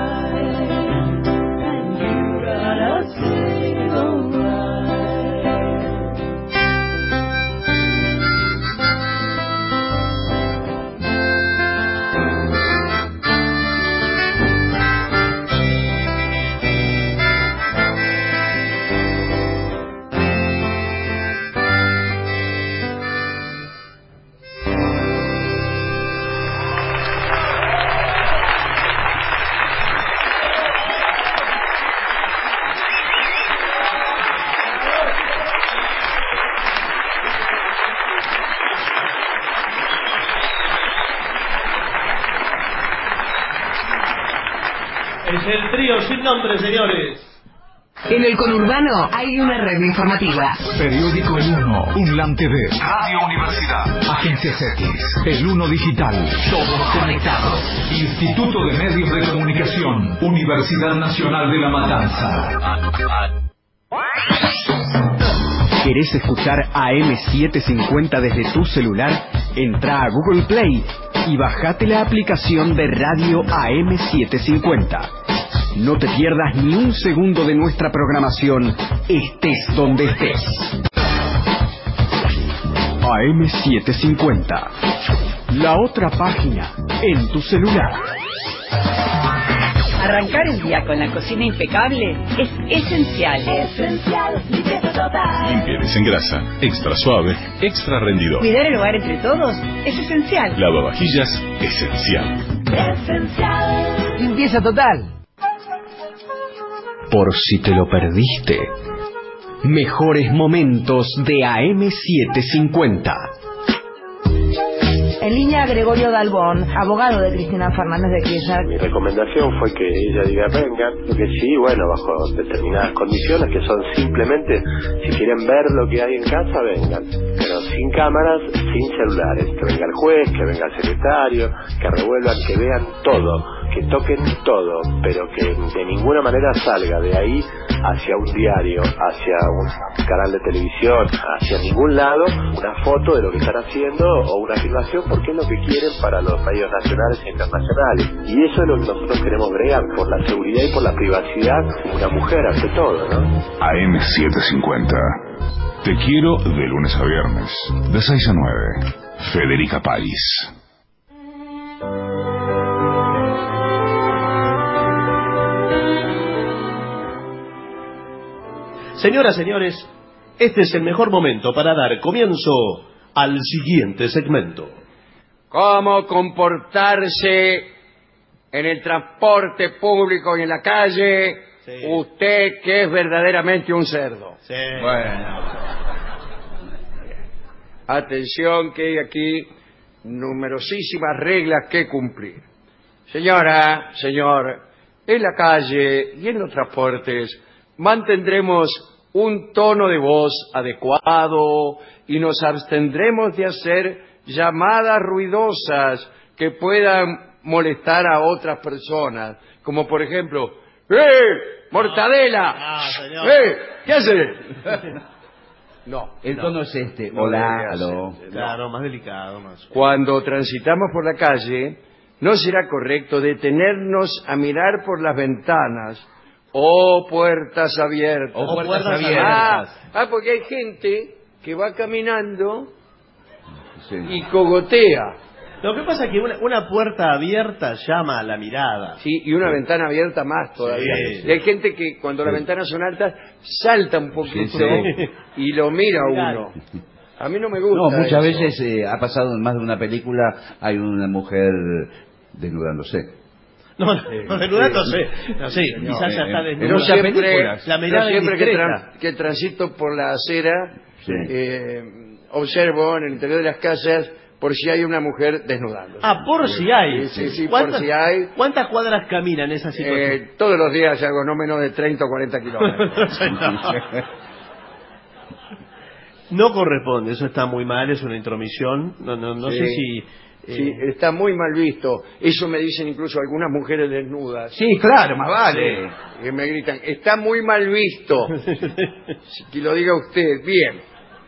El trío sin nombre, señores. En el conurbano hay una red informativa. Periódico El Uno, Unlam T V, Radio Universidad, Agencias X, El Uno Digital, todos conectados. Instituto de Medios de Comunicación, Universidad Nacional de La Matanza. ¿Querés escuchar A M setecientos cincuenta desde tu celular? Entra a Google Play y bajate la aplicación de Radio A M setecientos cincuenta. No te pierdas ni un segundo de nuestra programación, estés donde estés. A M setecientos cincuenta, la otra página en tu celular. Arrancar el día con la cocina impecable es esencial. Esencial, limpieza total. Limpia y desengrasa, extra suave, extra rendidor. Cuidar el hogar entre todos es esencial. Lavavajillas, esencial. Esencial. Limpieza total. Por si te lo perdiste, mejores momentos de A M setecientos cincuenta. En línea, Gregorio Dalbón, abogado de Cristina Fernández de Kirchner. Mi recomendación fue que ella diga vengan, que sí, bueno, bajo determinadas condiciones que son simplemente, si quieren ver lo que hay en casa, vengan, pero sin cámaras, sin celulares, que venga el juez, que venga el secretario, que revuelvan, que vean todo, que toquen todo, pero que de ninguna manera salga de ahí hacia un diario, hacia un canal de televisión, hacia ningún lado, una foto de lo que están haciendo o una filmación, porque es lo que quieren para los medios nacionales e internacionales. Y eso es lo que nosotros queremos bregar, por la seguridad y por la privacidad de una mujer ante todo, ¿no? A M setecientos cincuenta. Te quiero de lunes a viernes, de seis a nueve. Federica País. Señoras, señores, este es el mejor momento para dar comienzo al siguiente segmento. ¿Cómo comportarse en el transporte público y en la calle? Sí. Usted que es verdaderamente un cerdo. Sí. Bueno. Atención, que hay aquí numerosísimas reglas que cumplir. Señora, señor, en la calle y en los transportes mantendremos un tono de voz adecuado y nos abstendremos de hacer llamadas ruidosas que puedan molestar a otras personas, como por ejemplo, ¡eh, mortadela! No, no, ¡Eh, qué haces! No. El tono no. es este. No Hola, hacer, aló. no. Claro, más delicado, más. Cuando transitamos por la calle, no será correcto detenernos a mirar por las ventanas o puertas abiertas. O puertas, puertas abiertas. abiertas. Ah, ah, porque hay gente que va caminando sí. y cogotea. Lo que pasa es que una, una puerta abierta llama a la mirada. Sí, y una sí. ventana abierta más todavía. Sí, sí. Y hay gente que cuando sí. las ventanas son altas, salta un poquito sí, sí. y lo mira a uno. A mí no me gusta. No, muchas eso. veces eh, ha pasado en más de una película, hay una mujer desnudándose. No, no, desnudándose. No, sí, no, quizás eh, ya está desnuda. Pero siempre, la mirada pero siempre que, indiscreta. tran, que transito por la acera, sí. eh, observo en el interior de las casas por si hay una mujer desnudándose. Ah, por si hay. Sí, sí, sí, por si hay. ¿Cuántas cuadras caminan esa situación? Eh, todos los días hago no menos de treinta o cuarenta kilómetros. No corresponde, eso está muy mal, es una intromisión. No, no, no sí. sé si... Sí, eh... está muy mal visto. Eso me dicen incluso algunas mujeres desnudas. Sí, claro, más vale. Sí, que me gritan, está muy mal visto. Que lo diga usted. Bien.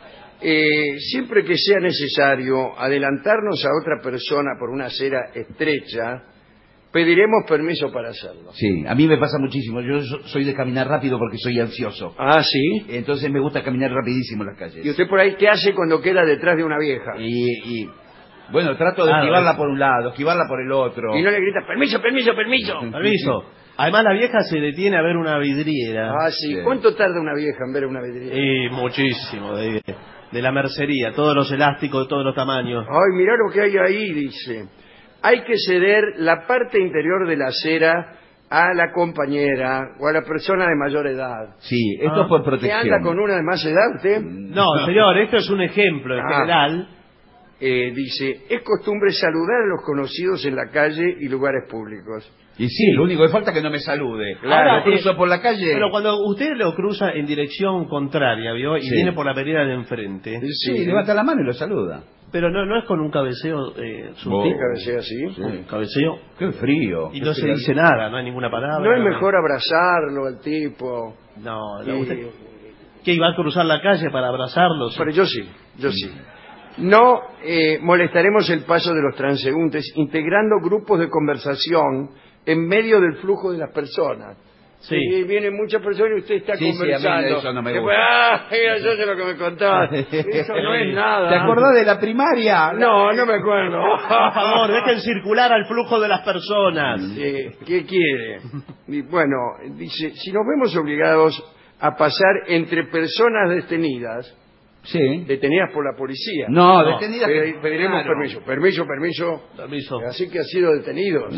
Eh, siempre que sea necesario adelantarnos a otra persona por una acera estrecha, pediremos permiso para hacerlo. Sí, a mí me pasa muchísimo. Yo soy de caminar rápido porque soy ansioso. Ah, ¿sí? Entonces me gusta caminar rapidísimo en las calles. ¿Y usted por ahí qué hace cuando queda detrás de una vieja? Y... y... Bueno, trato de ah, esquivarla no. por un lado, esquivarla por el otro. Y no le grita, permiso, permiso, permiso. Permiso. Además la vieja se detiene a ver una vidriera. Ah, sí. sí. ¿Cuánto tarda una vieja en ver una vidriera? Y muchísimo. De, de la mercería, todos los elásticos de todos los tamaños. Ay, mirá lo que hay ahí, dice. Hay que ceder la parte interior de la acera a la compañera o a la persona de mayor edad. Sí, esto ah. es por protección. ¿Qué anda con una de más edad usted? No, señor, esto es un ejemplo en ah. general. Eh, dice, es costumbre saludar a los conocidos en la calle y lugares públicos. Y sí, lo único que falta es que no me salude. Claro, Ahora, cruzo eh, por la calle. Pero cuando usted lo cruza en dirección contraria, ¿vio? Y sí. viene por la vereda de enfrente. Sí, sí, levanta la mano y lo saluda. Pero no, no es con un cabeceo eh, sutil. Oh. ¿Cabeceo así? Sí. Un cabeceo. Qué frío. Y qué no frío. se dice nada, no hay ninguna palabra. No es mejor abrazarlo al tipo. No, no. Usted, ¿qué iba a cruzar la calle para abrazarlo? Pero yo sí, yo sí. No eh, molestaremos el paso de los transeúntes integrando grupos de conversación en medio del flujo de las personas. Sí. Y vienen muchas personas y usted está sí, conversando. Sí, a mí eso no me gusta. Después, ah, mira, yo sé lo que me contabas. Eso no es nada. ¿Te acordás de la primaria? No, no me acuerdo. Por favor, dejen circular al flujo de las personas. Eh, ¿Qué quiere? Y bueno, dice, si nos vemos obligados a pasar entre personas detenidas, sí. detenidas por la policía. No, no detenidas. Ped pediremos claro. permiso, permiso, permiso. Permiso. Así que han sido detenidos.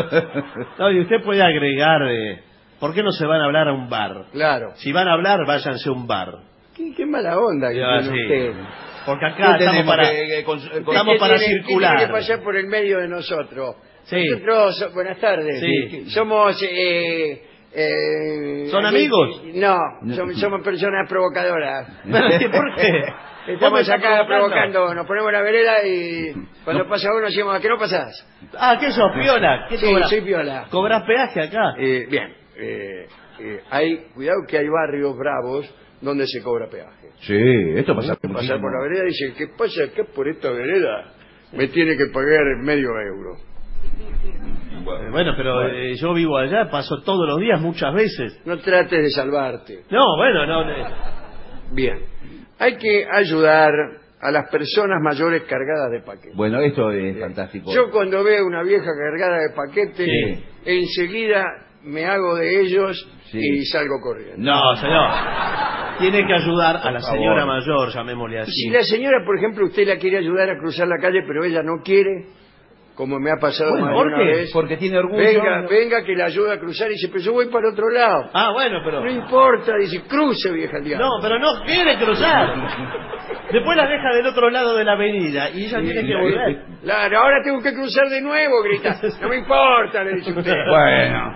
No, y usted puede agregar, eh, ¿por qué no se van a hablar a un bar? Claro. Si van a hablar, váyanse a un bar. Qué, qué mala onda que ya, tiene sí. usted. Porque acá ¿Qué estamos tenemos para, que- que cons- estamos ¿Qué para tiene- circular. qué tiene que pasar por el medio de nosotros? Sí. Nosotros, so- buenas tardes. Sí. Somos... Eh, eh, ¿Son aquí- amigos? No, somos, somos personas provocadoras. ¿Por qué? ¿Vos me Estamos estás acá provocando? provocando, nos ponemos en la vereda y cuando pasa uno decimos, ¿a qué no pasás? Ah, ¿qué sos, piola? ¿Qué Sí, cobras? soy piola. ¿Cobrás peaje acá? Eh, bien, eh, eh, hay, cuidado que hay barrios bravos donde se cobra peaje. Sí, esto pasa Pasar muchísimo. por la vereda y dice, ¿qué pasa acá por esta vereda? Me tiene que pagar medio euro. Eh, Bueno, pero eh, yo vivo allá, paso todos los días, muchas veces. No trates de salvarte. No, bueno, no. eh, Bien, hay que ayudar a las personas mayores cargadas de paquetes. Bueno, esto es fantástico. Yo cuando veo una vieja cargada de paquetes, Sí. enseguida me hago de ellos Sí. y salgo corriendo. No, señor. Tiene que ayudar a la Por favor. señora mayor, llamémosle así. Si la señora, por ejemplo, usted la quiere ayudar a cruzar la calle, pero ella no quiere, como me ha pasado Bueno, más de ¿por una qué? vez. Porque tiene orgullo. Venga, ¿no? venga, que la ayuda a cruzar y dice, pero yo voy para el otro lado. Ah, bueno, pero... No importa, dice, cruce, vieja al diablo. No, pero no quiere cruzar. Después la deja del otro lado de la avenida y ella tiene que volver. Claro, ahora tengo que cruzar de nuevo, grita. No me importa, le dice usted. Bueno.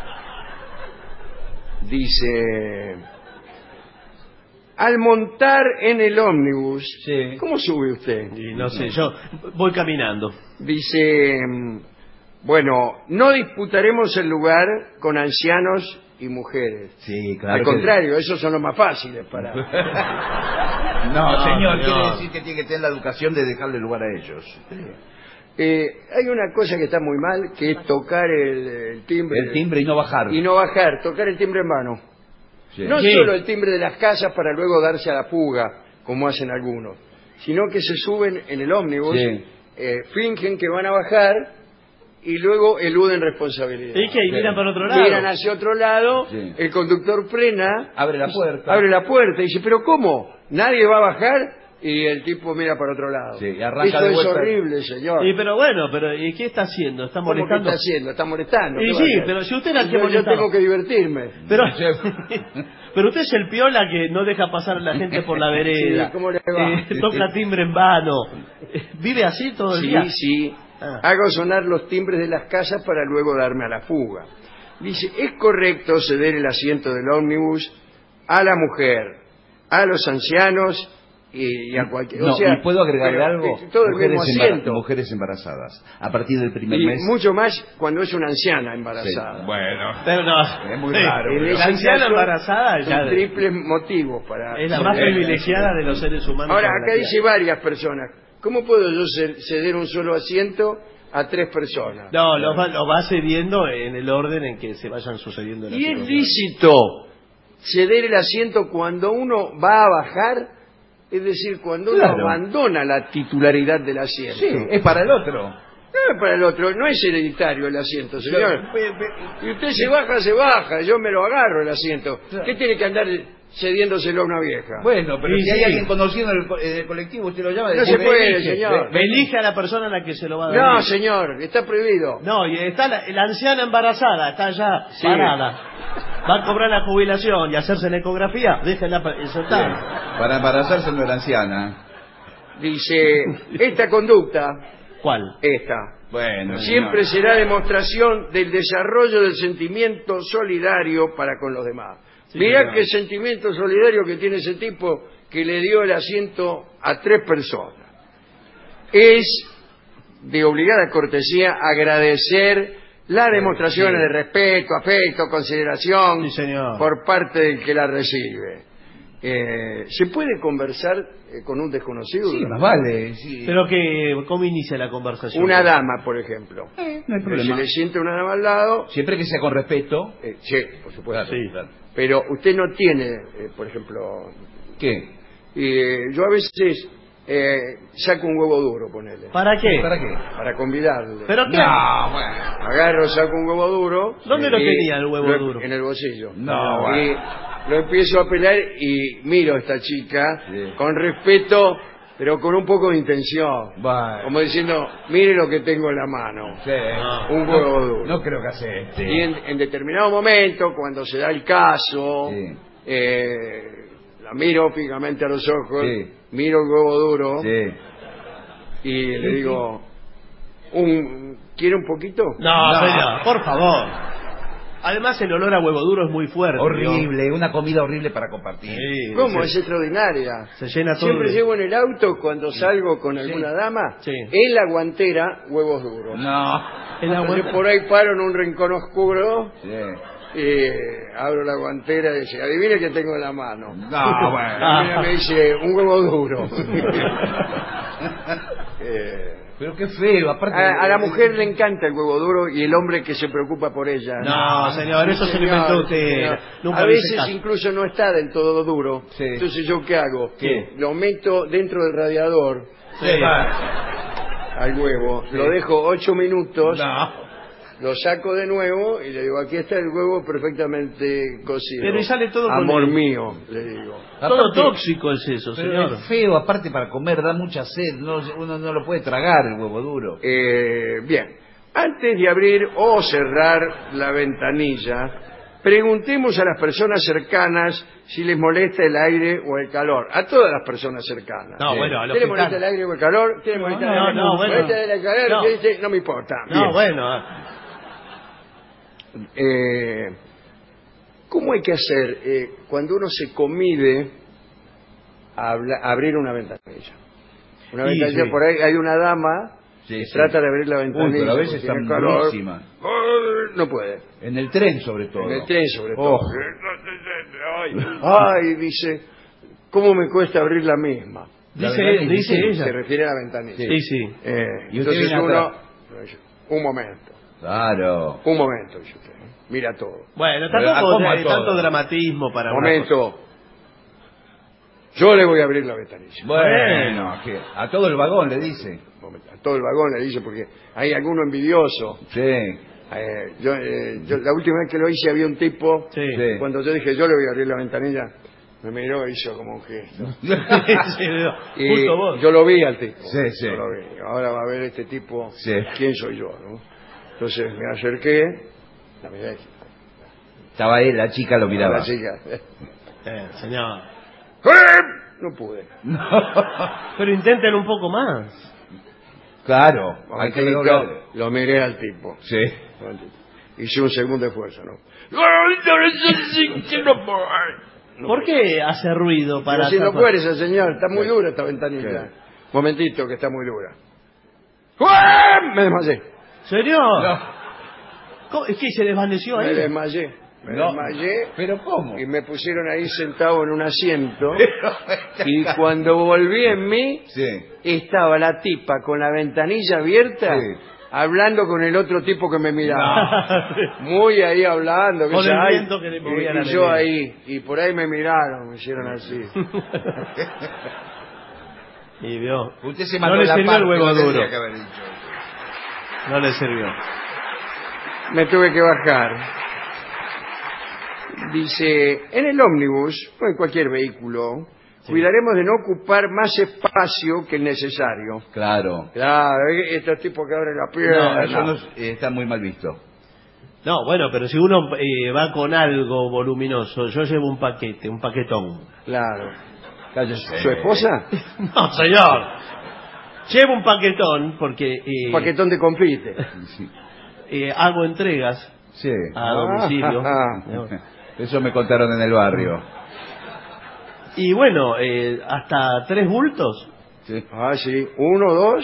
Dice, al montar en el ómnibus, Sí. ¿cómo sube usted? Y no sé, yo voy caminando. Dice, mm, bueno, no disputaremos el lugar con ancianos y mujeres. Sí, claro. Al que- contrario, esos son los más fáciles para... No, No, señor, señor. quiere decir que tiene que tener la educación de dejarle lugar a ellos. Eh, hay una cosa que está muy mal, que es tocar el, el timbre. El timbre y no bajar. Y no bajar, tocar el timbre en vano. Sí. No Sí. solo el timbre de las casas para luego darse a la fuga, como hacen algunos, sino que se suben en el ómnibus, Sí. eh, fingen que van a bajar y luego eluden responsabilidad. ¿Y qué? ¿Y miran para otro lado? Miran hacia otro lado, Sí. el conductor frena, Abre la puerta. abre la puerta y dice, ¿pero cómo? ¿Nadie va a bajar? Y el tipo mira para otro lado. Sí, y arranca Eso de es vuelta. horrible, señor. Y pero bueno, pero ¿y qué está haciendo? ¿Está ¿Cómo que molestando? está haciendo? Está molestando. Y ¿qué va sí, a hacer? pero si usted la que yo, yo molestaba. tengo que divertirme. Pero, pero usted es el piola que no deja pasar a la gente por la vereda. Sí, ¿cómo le va? Eh, toca timbre en vano. Eh, ¿Vive así todo el Sí, día? sí. Ah. Hago sonar los timbres de las casas para luego darme a la fuga. Dice, ¿es correcto ceder el asiento del ómnibus a la mujer, a los ancianos y, y a cualquier... No, o sea, ¿y puedo agregarle pero, algo? eh, Todo el mismo mujeres, embara- asiento. mujeres embarazadas. A partir del primer Y mes. mucho más cuando es una anciana Sí. embarazada. Bueno. Pero no. Es muy Sí. raro. En pero- ese La anciana caso, embarazada son ya de- triples motivos para... Es la más Sí. privilegiada de los seres humanos. Ahora, sobre la acá tierra. dice varias personas. ¿Cómo puedo yo ce- ceder un solo asiento a tres personas? No, lo va, lo va cediendo en el orden en que se vayan sucediendo las Y es cosas. lícito ceder el asiento cuando uno va a bajar, es decir, cuando uno Claro. abandona la titularidad del asiento. Sí, es para el otro. No es para el otro, no es hereditario el asiento, señor. Y usted se baja, se baja, yo me lo agarro el asiento. ¿Qué tiene que andar cediéndoselo a una vieja? Bueno, pero Sí, si hay sí. alguien conocido en el, co- en el colectivo, usted lo llama y No dice, se puede, "Elige". señor. Me elige a la persona a la que se lo va a dar. No, señor, está prohibido. No, y está la, la anciana embarazada, está ya Sí. parada. Va a cobrar la jubilación y hacerse la ecografía, déjenla pa- sentada. Para embarazarse no era anciana. Dice, esta conducta, ¿Cuál? esta, Bueno, siempre señor. será demostración del desarrollo del sentimiento solidario para con los demás. Sí, Mirá señor. qué sentimiento solidario que tiene ese tipo que le dio el asiento a tres personas. Es de obligada cortesía agradecer las demostraciones sí. de respeto, afecto, consideración Sí, señor. por parte del que la recibe. Eh, ¿Se puede conversar eh, con un desconocido? Sí, más vale. Sí. Pero que, ¿cómo inicia la conversación? Una dama, por ejemplo. no hay Si problema. le siente una dama al lado, Siempre que sea con respeto. eh, sí, por supuesto. Sí. Claro. Pero usted no tiene, eh, por ejemplo, ¿Qué? eh, yo a veces eh, saco un huevo duro, ponele, ¿Para qué? ¿Para qué? para convidarle. ¿Pero qué? No, bueno. Agarro, saco un huevo duro. ¿Dónde lo y tenía el huevo lo- duro? En el bolsillo. No, Y bueno. lo empiezo a pelar y miro a esta chica Sí. con respeto, pero con un poco de intención. Bueno. Como diciendo, mire lo que tengo en la mano. Sí. Un huevo duro. No creo que acepte. Y en, en determinado momento, cuando se da el caso, Sí. eh, la miro fijamente a los ojos, Sí. miro el huevo duro Sí. y le digo, un, ¿quiere un poquito? No, No. señor, por favor. Además, el olor a huevo duro es muy fuerte. Horrible, una comida horrible para compartir. Sí, ¿Cómo? se- Es extraordinaria. Se llena todo. Siempre de- llevo en el auto cuando salgo con alguna dama, Sí. en la guantera, huevos duros. No. En la Entonces, guanta- por ahí paro en un rincón oscuro Sí. y abro la guantera y dice, adivine qué tengo en la mano. No, bueno. Mira, me dice, un huevo duro. Eh, Pero qué feo, aparte. a, a la mujer le encanta el huevo duro y el hombre que se preocupa por ella. No, señor, eso se lo Señor, inventó usted. señor. Nunca A me hice veces caso. incluso no está del todo duro. Sí. Entonces, ¿yo qué hago? ¿Qué? Lo meto dentro del radiador Sí. al huevo, lo dejo ocho minutos, No. lo saco de nuevo y le digo, aquí está el huevo perfectamente cocido. Pero y sale todo con Amor el- mío, le digo. Todo Aparte- tóxico es eso, Pero señor. es feo, aparte para comer, da mucha sed. No, uno no lo puede tragar el huevo duro. Eh, bien, antes de abrir o cerrar la ventanilla, preguntemos a las personas cercanas si les molesta el aire o el calor. A todas las personas cercanas. No, bueno, a los ¿Qué le que molesta están- el aire o el calor? ¿Qué le molesta no, el aire? no, bueno. ¿Molesta el calor? No. ¿Qué dice? No me importa. No, Bien. bueno. Eh, ¿Cómo hay que hacer eh, cuando uno se comide a habla- a abrir una ventanilla? Una Sí, ventanilla sí. por ahí, hay una dama Sí, que sí. trata de abrir la Uy, ventanilla. pero a veces porque tiene están calor. durísimas. Ay, no puede. En el tren, sobre todo. En el tren, sobre Oh. todo. Ay, ay, dice, ¿cómo me cuesta abrir la misma? La Dice, ventanilla, dice sí, ella. Se refiere a la ventanilla. Sí, sí. Eh, Y usted entonces viene uno... atrás. Un momento, Claro. un momento, dice usted. Mira todo. Bueno, Pero, ¿a tampoco cómo hay a todo? tanto dramatismo para Un una momento. Yo le voy a abrir la ventanilla. Bueno, que a todo el vagón le dice. Un momento, a todo el vagón le dice, porque hay alguno envidioso. Sí. Eh, yo, eh, yo- la última vez que lo hice había un tipo, Sí. Sí. cuando yo dije yo le voy a abrir la ventanilla, me miró y hizo como un gesto. Sí, veo. Y Justo vos. yo lo vi al tipo. Sí, sí. Yo lo vi. Ahora va a ver este tipo Sí. quién soy yo, ¿no? Entonces me acerqué, la miré, Estaba ahí, la chica lo miraba. la chica. Eh, señor. No pude. Pero intenten un poco más. Claro, hay que Lo, lograr. lo miré al tipo. Sí. Hice un segundo esfuerzo, ¿no? ¿Por qué hace ruido para Pero si no hacer- puede ese señor, está muy dura esta ventanilla. Momentito, que está muy dura. ¡Ah! Me desmayé. ¿Señor? ¿Cómo? ¿Es que se desvaneció Me ahí? desmayé. Me No. desmayé. ¿Pero cómo? Y me pusieron ahí sentado en un asiento. Y cuando volví en mí, Sí. estaba la tipa con la ventanilla abierta, Sí. hablando con el otro tipo que me miraba. Muy ahí hablando. que Con dice, el "Ay", viento que le movía y, la y yo nevera. ahí. Y por ahí me miraron, me hicieron así. Y vio. Usted se No mandó le la sirvió parte el huevo que tendría duro. que haber dicho. No le sirvió. Me tuve que bajar. Dice, en el ómnibus o en cualquier vehículo, cuidaremos de no ocupar más espacio que el necesario. Claro. Claro, estos tipos que abren la pierna. No, eso no es- eh, está muy mal visto. No, bueno, pero si uno eh, va con algo voluminoso, yo llevo un paquete, un paquetón. Claro. Cállese. ¿Su esposa? No, señor. Llevo un paquetón porque eh, Paquetón de confite. Sí. eh, hago entregas Sí. a domicilio. Ah, Eso me contaron en el barrio. Y bueno, eh, hasta tres bultos. Sí. ah, sí. Uno, dos.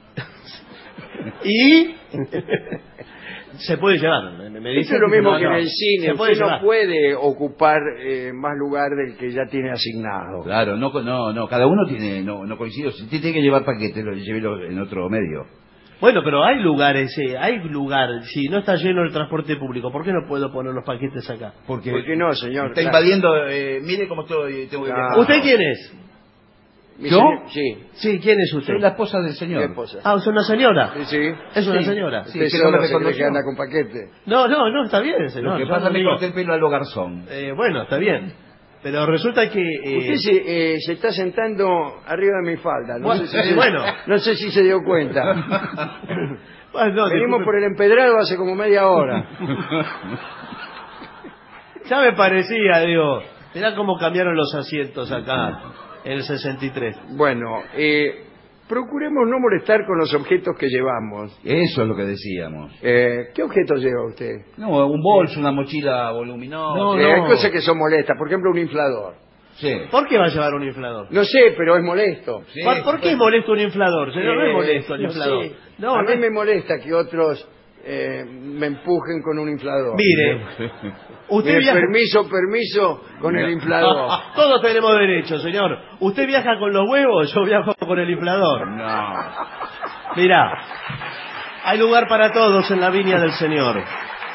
Y se puede llevar. Me, me Esto dicen es lo mismo no, que no, en el cine. se puede Usted no llevar. puede ocupar eh, más lugar del que ya tiene asignado. Claro, no, no, no, cada uno tiene, no, no coincido. Si usted tiene que llevar paquetes, lo llévelo en otro medio. Bueno, pero hay lugares, eh, hay lugar. Si no está lleno el transporte público, ¿por qué no puedo poner los paquetes acá? Porque ¿Por qué no, señor? está Claro. invadiendo, eh, mire cómo estoy, tengo que Claro. viajar. ¿Usted quién es? Mi ¿Yo? señor- Sí. Sí, ¿quién es usted? Soy la esposa del Mi señor. esposa. Ah, ¿es una señora? Sí, sí. Es una Sí. señora. Sí. Usted que no me solo se cree reconoció. que anda con paquete. No, no, no, está bien, señor. Lo que yo pasa no es que digo- corté el pelo a lo garzón. Eh, bueno, está bien. Pero resulta que... eh, Usted se, eh, se está sentando arriba de mi falda. No, Bueno, sé, si eh, se, bueno. no sé si se dio cuenta. bueno, no, Venimos disculpe. por el empedrado hace como media hora. Ya me parecía, digo... Mirá cómo cambiaron los asientos acá en el sesenta y tres. Bueno, eh, procuremos no molestar con los objetos que llevamos. Eso es lo que decíamos. Eh, ¿Qué objetos lleva usted? No, un bolso, una mochila voluminosa. No, eh, no. Hay cosas que son molestas. Por ejemplo, un inflador. Sí. ¿Por qué va a llevar un inflador? No sé, pero es molesto. Sí, ¿Por, ¿Por qué es molesto un inflador? Señor, eh, no es molesto el no inflador. Sé. No, a no mí es... me molesta que otros eh, me empujen con un inflador. Mire, usted Mire, viaja... Permiso, permiso con el inflador. Todos tenemos derecho, señor. ¿Usted viaja con los huevos? Yo viajo con el inflador. No. Mira, hay lugar para todos en la viña del Señor.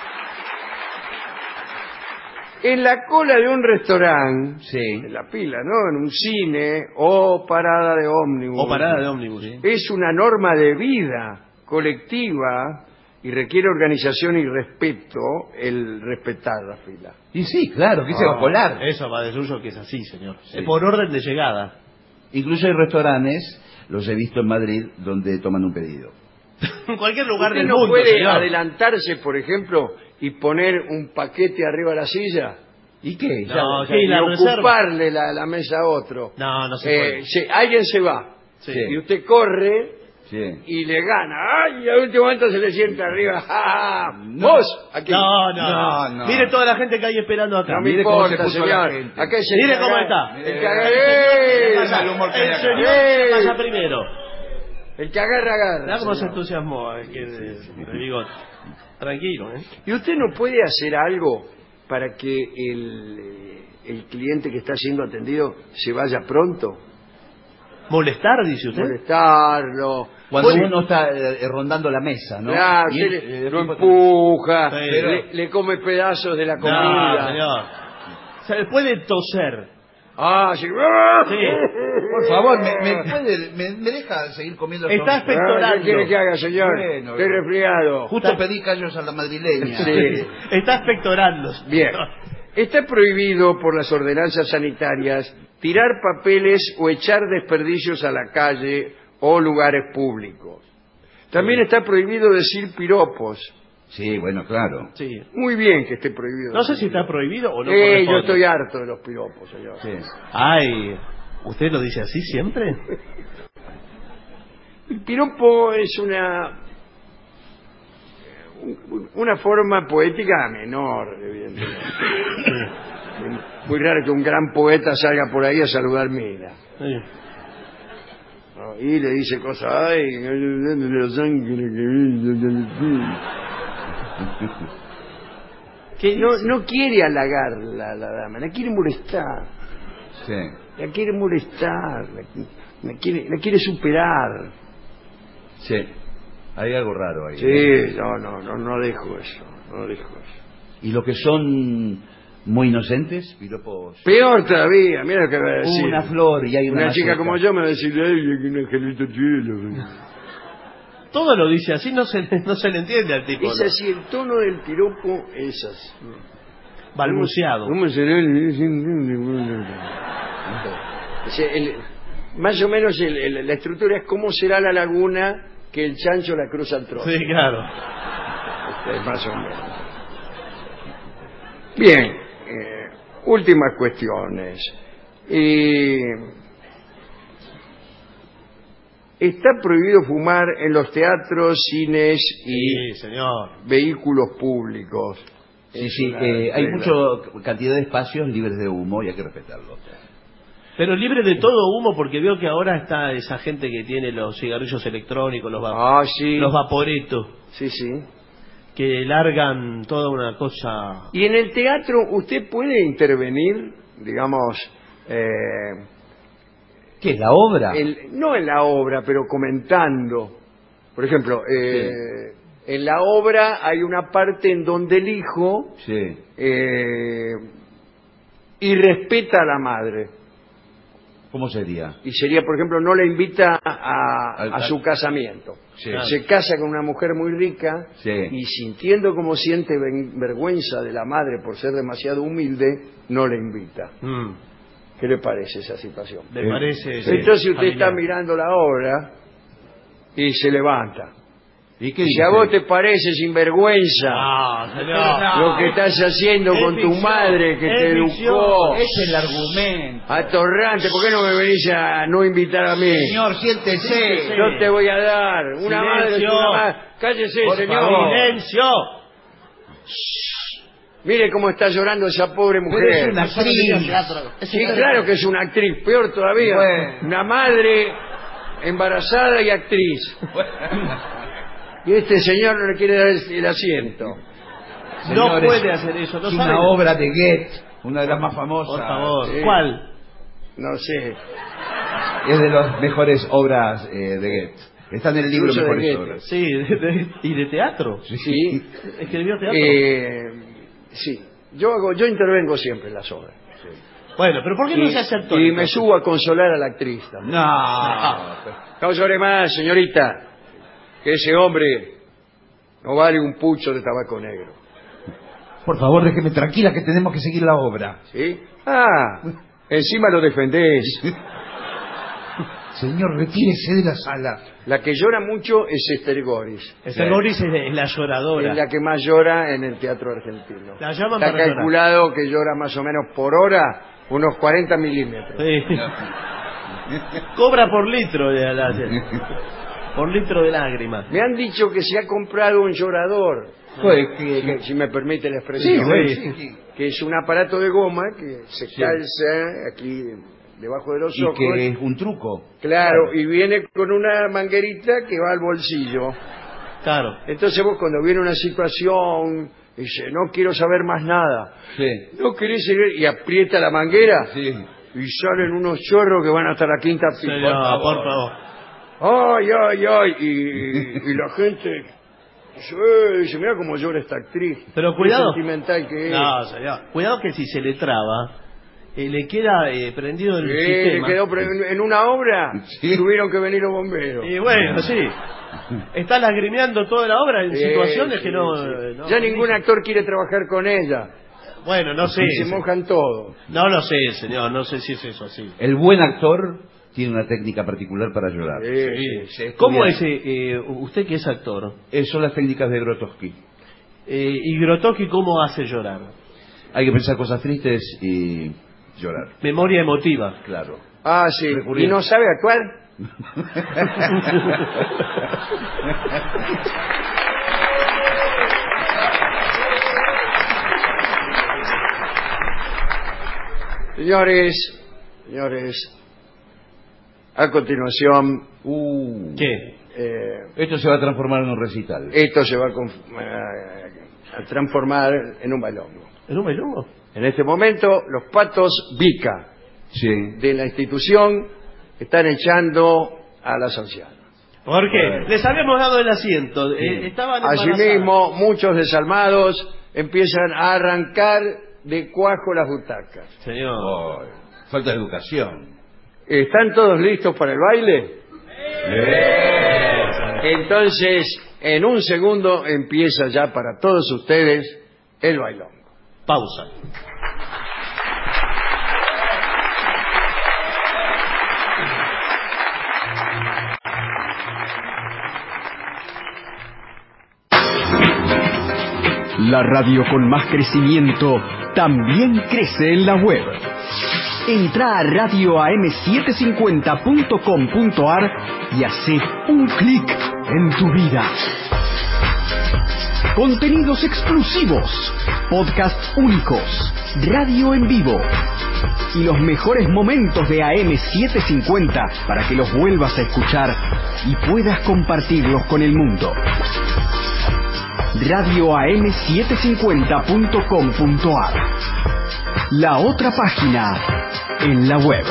En la cola de un restaurante, sí. en la pila, ¿no? En un cine o parada de ómnibus. O parada de ómnibus, sí. Es una norma de vida colectiva y requiere organización y respeto el respetar la fila. Y sí, claro, que se va a colar. Eso va de suyo que es así, señor. Sí. Es por orden de llegada. Incluso hay restaurantes, los he visto en Madrid, donde toman un pedido. En cualquier lugar ¿Usted del no mundo, puede señor. adelantarse, por ejemplo, y poner un paquete arriba de la silla? ¿Y qué? No, ya, sí, y la ocuparle la, la mesa a otro. No, no se eh, puede. Sí, alguien se va. Sí. Y usted corre sí. y le gana. ¡Ay! Y al último momento se le sienta arriba. ¡Ja! No. ¡Vos! Aquí. No, no, no, no, no. Mire toda la gente que hay esperando acá. No me Mire cómo importa, se puso la señor. gente. Acá es el Mire que cómo haga- está. El que El haga- señor ¡Eh! pasa- humor que el le señor haga. pasa primero. El que agarra, agarra. Mirá cómo se señor. entusiasmó. eh, que, le digo, tranquilo, ¿eh? ¿Y usted no puede hacer algo para que el, eh, el cliente que está siendo atendido se vaya pronto? ¿Molestar, dice usted? Molestarlo. Cuando Bueno, uno está eh, rondando la mesa, ¿no? Claro, Y usted él, le- eh, lo tipo- empuja, Sí, le, le come pedazos de la No, comida. señor. Se le puede toser. Ah, sí. Sí. Por favor, ¿me, me, puede, me, me deja seguir comiendo? Está estos- expectorando. ¿Qué quiere que haga, señor? Bueno, Estoy resfriado. Justo pedí callos a la madrileña. Sí. Está expectorando. Bien. Está prohibido por las ordenanzas sanitarias tirar papeles o echar desperdicios a la calle o lugares públicos. También está prohibido decir piropos. Sí, bueno, claro. Sí. Muy bien que esté prohibido. No sé si está prohibido o no. Eh, corresponde. yo estoy harto de los piropos, señor. Sí. Ay, ¿usted lo dice así siempre? El piropo es una una forma poética menor, evidentemente. Muy raro que un gran poeta salga por ahí a saludar mina. Sí. ¿No? Y le dice cosas, ay, los ángeles que no, no quiere halagar la, la dama, la quiere molestar, Sí. la quiere molestar, la, la quiere, la quiere superar. Sí. Hay algo raro ahí. Sí, no, no, no, no dejo eso, no dejo eso. ¿Y los que son muy inocentes? Piropos. Peor todavía, mira lo que va a decir. Una flor y hay una Una chica maceta. como yo me va a decir, ay, que un angelito cielo. Todo lo dice así, no se, le- no se le entiende al tipo. Es ¿no? así, el tono del piropo es así. Balbuceado. ¿Cómo será el... O sea, el- más o menos el- el- la estructura es cómo será la laguna que el chancho la cruza al trozo. Sí, claro. Este, más o menos. Bien, eh, últimas cuestiones. Eh, está prohibido fumar en los teatros, cines y Sí, señor. vehículos públicos. Sí, Es sí, una eh, hay regla. mucha cantidad de espacios libres de humo y hay que respetarlo. Pero libre de todo humo, porque veo que ahora está esa gente que tiene los cigarrillos electrónicos, los, va- Ah, sí. los vaporetos, Sí, sí. que largan toda una cosa. Y en el teatro usted puede intervenir, digamos, eh, ¿Qué es la obra? el- no en la obra, pero comentando. Por ejemplo, eh, en la obra hay una parte en donde el hijo Sí. eh, irrespeta a la madre. ¿Cómo sería? Y sería, por ejemplo, no le invita a, Al- a al- su casamiento. Sí. Se casa con una mujer muy rica Sí. y sintiendo como siente ven- vergüenza de la madre por ser demasiado humilde, no le invita. Mm, ¿Qué le parece esa situación? me parece. sí, Entonces usted está familiar. mirando la obra y se levanta. ¿Y qué Si dice? a vos te parece sinvergüenza No, señor. lo que estás haciendo Es con tu ficción, madre que es te ficción. educó, Es el argumento. atorrante, ¿por qué no me venís a no invitar a mí? Señor, siéntese. Yo te voy a dar una madre, es Silencio. una madre. Cállese, Por señor. favor. ¡Silencio! Mire cómo está llorando esa pobre Pero mujer. es una actriz. Sí, claro que es una actriz, peor todavía. Bueno. Una madre embarazada y actriz. Y este señor no le quiere dar el, el asiento. No Señores, puede hacer eso, no es sabe. una obra de Goethe, una de las más famosas. Por favor. Sí. ¿Cuál? No sé. Es de las mejores obras eh, de Goethe. Está en el libro Incluso de Mejores Goethe. Obras. Sí, de- de- ¿y de teatro? Sí. ¿Escribió teatro? Eh, sí. Yo hago, yo intervengo siempre en las obras. Bueno, pero ¿por qué no Y, se hace actor? y me subo a consolar a la actriz también. No. No llore más, señorita, que ese hombre no vale un pucho de tabaco negro. Por favor, déjeme tranquila que tenemos que seguir la obra. ¿Sí? Ah, encima lo defendés. Señor, retírese de la sala. La que llora mucho es Esther Goris. Esther Goris es, es la lloradora. Es la que más llora en el teatro argentino. La llaman Está para llorar. calculado que llora más o menos por hora unos cuarenta milímetros. Sí. Cobra por litro, de la- por litro de lágrimas. Me han dicho que se ha comprado un llorador. Pues, que- que- Si me permite la expresión. Sí, sí, sí. Que es un aparato de goma que se calza aquí debajo de los Y ojos. que es un truco. Claro, y viene con una manguerita que va al bolsillo. Claro. Entonces vos cuando viene una situación, dice, no quiero saber más nada. Sí. No querés seguir, y aprieta la manguera, Sí. y salen unos chorros que van hasta la quinta pica. Señor, por favor. Ay, ay, ay, y, y la gente dice, "Eh", dice, mira cómo llora esta actriz. Pero Qué cuidado. sentimental que es. No, señor. Cuidado que si se le traba, eh, le queda eh, prendido el Sí, le sistema. quedó pre- en en una obra, Sí. tuvieron que venir los bomberos. Y bueno, sí. Está lagrimeando toda la obra en Sí, situaciones que sí, no, sí. eh, no- Ya ningún actor quiere trabajar con ella. Bueno, no sé. Y se mojan todo. No lo sé, señor. No sé si es eso así. El buen actor tiene una técnica particular para llorar. Sí, sí. ¿Cómo es eh, eh, usted que es actor? Eh, son las técnicas de Grotowski. Eh, ¿Y Grotowski cómo hace llorar? Hay que pensar cosas tristes y llorar. Memoria emotiva. Claro. Ah, sí. Recurrir. ¿Y no sabe actuar? Señores, señores, a continuación, Uh, ¿Qué? eh, Esto se va a transformar en un recital. esto se va a, conf- a- a transformar en un bailongo. ¿En un bailongo? En este momento, los patos Vica Sí. de la institución están echando a las ancianas. ¿Por qué? Bueno. Les habíamos dado el asiento. eh, estaban embarazadas. Asimismo, muchos desalmados empiezan a arrancar de cuajo las butacas. Señor. Oh, falta de educación. ¿Están todos listos para el baile? Entonces, en un segundo empieza ya para todos ustedes el bailongo. Pausa. La radio con más crecimiento también crece en la web. Entra a radio a m setecientos cincuenta punto com punto a r y hace un clic en tu vida. Contenidos exclusivos, podcasts únicos, radio en vivo y los mejores momentos de A M setecientos cincuenta para que los vuelvas a escuchar y puedas compartirlos con el mundo. radio a m setecientos cincuenta punto com punto a r. La otra página en la web.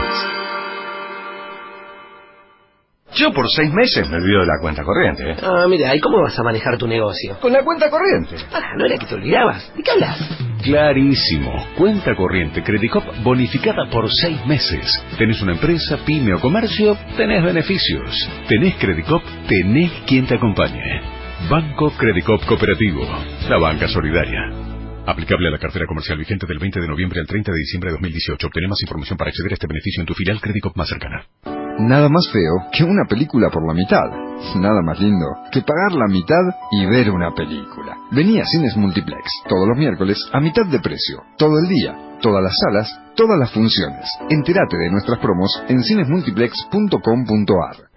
Yo por seis meses me olvido de la cuenta corriente. ¿eh? Ah, mira, ¿y cómo vas a manejar tu negocio? Con la cuenta corriente. Ah, ¿no era que te olvidabas? ¿De qué hablas? Clarísimo. Cuenta corriente Credicop bonificada por seis meses. ¿Tenés una empresa, pyme o comercio? Tenés beneficios. ¿Tenés Credicop? Tenés quien te acompañe. Banco Credicop Cooperativo. La banca solidaria. Aplicable a la cartera comercial vigente del veinte de noviembre al treinta de diciembre de dos mil dieciocho. Obtener más información para acceder a este beneficio en tu filial Credicop más cercana. Nada más feo que una película por la mitad. Nada más lindo que pagar la mitad y ver una película. Vení a Cines Multiplex todos los miércoles a mitad de precio, todo el día, todas las salas, todas las funciones. Entérate de nuestras promos en cines multiplex punto com punto a r.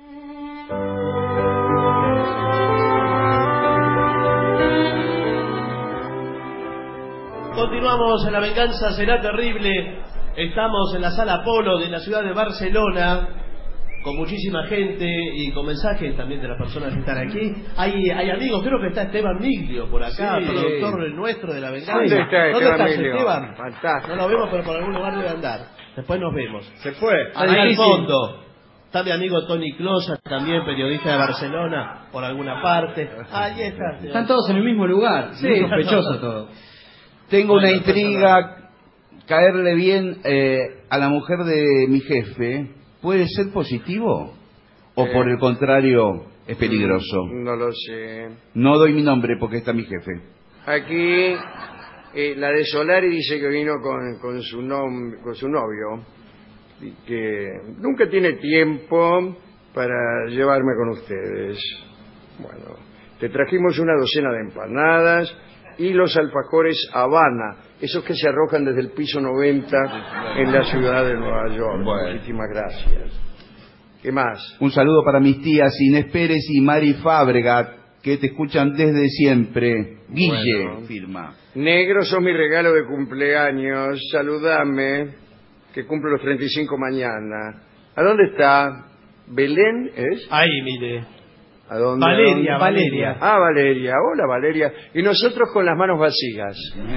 Continuamos en La Venganza Será Terrible. Estamos en la Sala Apolo de la ciudad de Barcelona, con muchísima gente y con mensajes también de las personas que están aquí. Hay, hay amigos, creo que está Esteban Miglio por acá, Sí. productor nuestro de La Venganza. ¿Dónde está ¿Dónde Esteban estás, Miglio? Esteban? Fantástico. No lo vemos, pero por algún lugar debe andar. Después nos vemos. Se fue. Ahí al sí. fondo está mi amigo Tony Closa, también periodista de Barcelona, por alguna parte. Ahí está. Están todos en el mismo lugar. Sí. Muy sospechoso todo. Tengo Bueno, una intriga, caerle bien eh, a la mujer de mi jefe, ¿puede ser positivo? ¿O Eh, por el contrario es peligroso? No lo sé. No doy mi nombre porque está mi jefe. Aquí eh, la de Solari dice que vino con, con, su nom- con su novio y que nunca tiene tiempo para llevarme con ustedes. Bueno, te trajimos una docena de empanadas y los alfajores Habana, esos que se arrojan desde el piso noventa en la ciudad de Nueva York. Bueno. Muchísimas gracias. ¿Qué más? Un saludo para mis tías Inés Pérez y Mari Fábregat, que te escuchan desde siempre. Guille, Bueno. firma. Negro, sos mi regalo de cumpleaños. Saludame, que cumplo los treinta y cinco mañana. ¿A dónde está? ¿Belén es? Ahí, mire. ¿A dónde? Valeria, ¿A dónde? Valeria. Ah, Valeria. Hola, Valeria. Y nosotros con las manos vacías.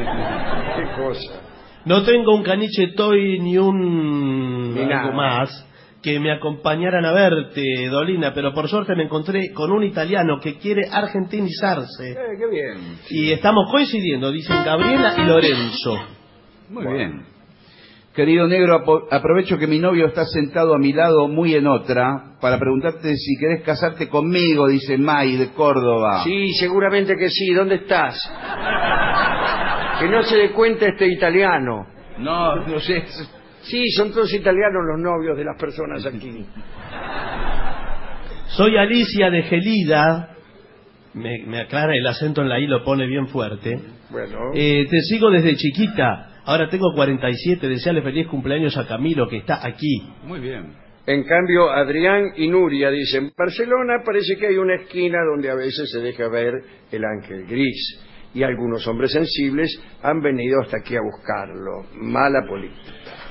Qué cosa. No tengo un caniche toy ni un Ni algo nada. más que me acompañaran a verte, Dolina, pero por suerte me encontré con un italiano que quiere argentinizarse. Eh, qué bien. Y estamos coincidiendo, dicen Gabriela y Lorenzo. Muy bien. Querido negro, apo- aprovecho que mi novio está sentado a mi lado muy en otra para preguntarte si querés casarte conmigo, dice May de Córdoba. Sí, seguramente que sí. ¿Dónde estás? Que no se dé cuenta este italiano. No, no sé. Sí, son todos italianos los novios de las personas aquí. Soy Alicia de Gelida. Me, me aclara el acento en la I, lo pone bien fuerte. Bueno. Eh, te sigo desde chiquita. Ahora tengo cuarenta y siete. Deseale feliz cumpleaños a Camilo, que está aquí. Muy bien. En cambio, Adrián y Nuria dicen, en Barcelona parece que hay una esquina donde a veces se deja ver el ángel gris. Y algunos hombres sensibles han venido hasta aquí a buscarlo. Mala política.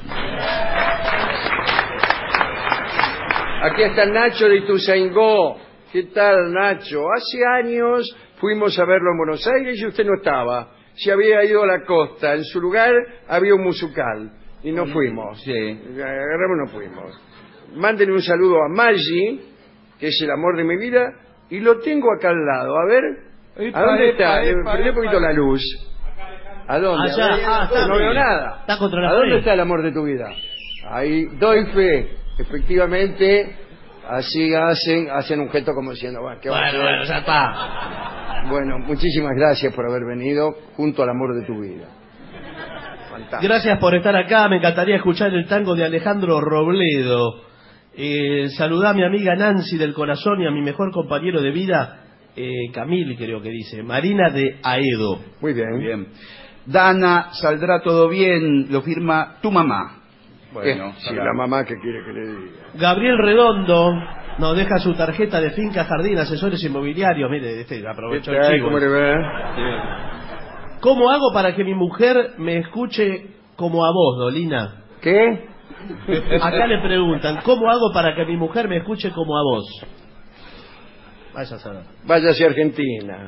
Aquí está Nacho de Ituzaingó. ¿Qué tal, Nacho? Hace años fuimos a verlo en Buenos Aires y usted no estaba. Se había ido a la costa. En su lugar había un musical. Y no fuimos. Sí. Agarramos y no fuimos. Mándenle un saludo a Maggi, que es el amor de mi vida, y lo tengo acá al lado. A ver, Epa, ¿a dónde epa, está? Le epa, prendí un poquito epa. la luz. ¿A dónde? Allá. A ver, Ah, está no veo bien. nada. Está contra la ¿A dónde pared. está el amor de tu vida? Ahí, doy fe. Efectivamente, así hacen, hacen un gesto como diciendo, bueno, ¿qué va a Bueno, hacer? bueno, ya está. Bueno, muchísimas gracias por haber venido junto al amor de tu vida. Fantástico. Gracias por estar acá. Me encantaría escuchar el tango de Alejandro Robledo. Eh, saludá a mi amiga Nancy del corazón y a mi mejor compañero de vida, eh, Camil, creo que dice, Marina de Aedo. Muy bien. Muy bien. Dana, saldrá todo bien, lo firma tu mamá. Bueno, Eh, sí, la mamá que quiere que le diga. Gabriel Redondo nos deja su tarjeta de Finca Jardín, asesores inmobiliarios. Mire, este aprovechó ¿Qué el tal? chivo. ¿Cómo le va? ¿Cómo hago para que mi mujer me escuche como a vos, Dolina? ¿Qué? Acá le preguntan, ¿cómo hago para que mi mujer me escuche como a vos? Vaya a saber. Váyase a Argentina.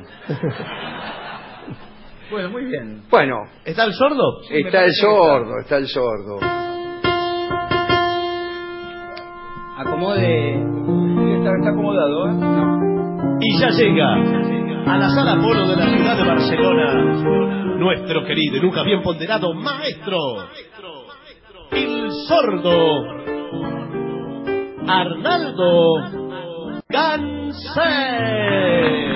Bueno, muy bien. Bueno, ¿Está el sordo? Sí, me está el parece que sordo, está el sordo. Acomode. Está, está acomodado, ¿eh? No. Y ya llega a la sala Polo de la ciudad de Barcelona nuestro querido y nunca bien ponderado maestro, el sordo Arnaldo Gansé.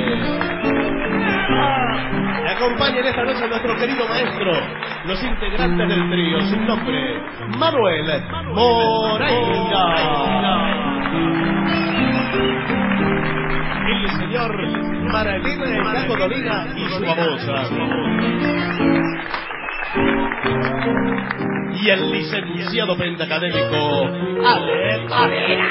Acompañen esta noche a nuestro querido maestro, los integrantes del trío, su nombre, Manuel Moreira. El señor Martín Caco Dolina y su babosa. Y el licenciado pentacadémico Alex Avena.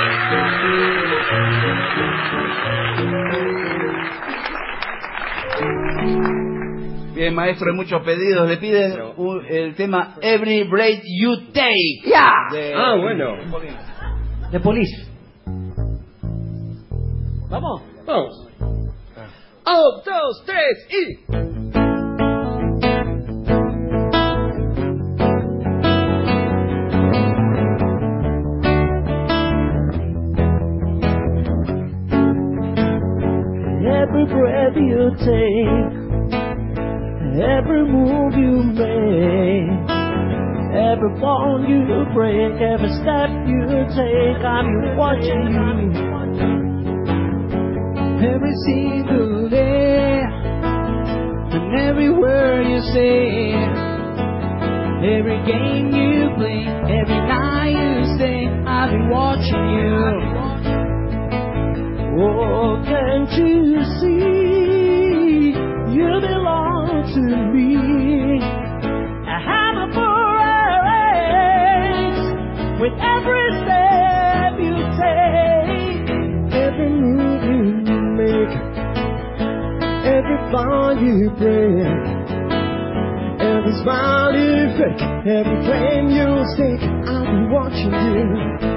Bien, maestro, hay muchos pedidos. Le piden un- el tema Every Breath You Take. Ya. De- Ah, bueno. De Police. Vamos, vamos. Un, dos, tres y... Every breath you take, every move you make, every bone you break, every step you take, I'm watching you. Every single day, and every word you say, every game you play, every night you stay, I've been watching you. Oh, can't you see you belong to me? I have a parade with every step you take, every move you make, every bond you break, every smile you fake, every claim you stake. I'll be watching you.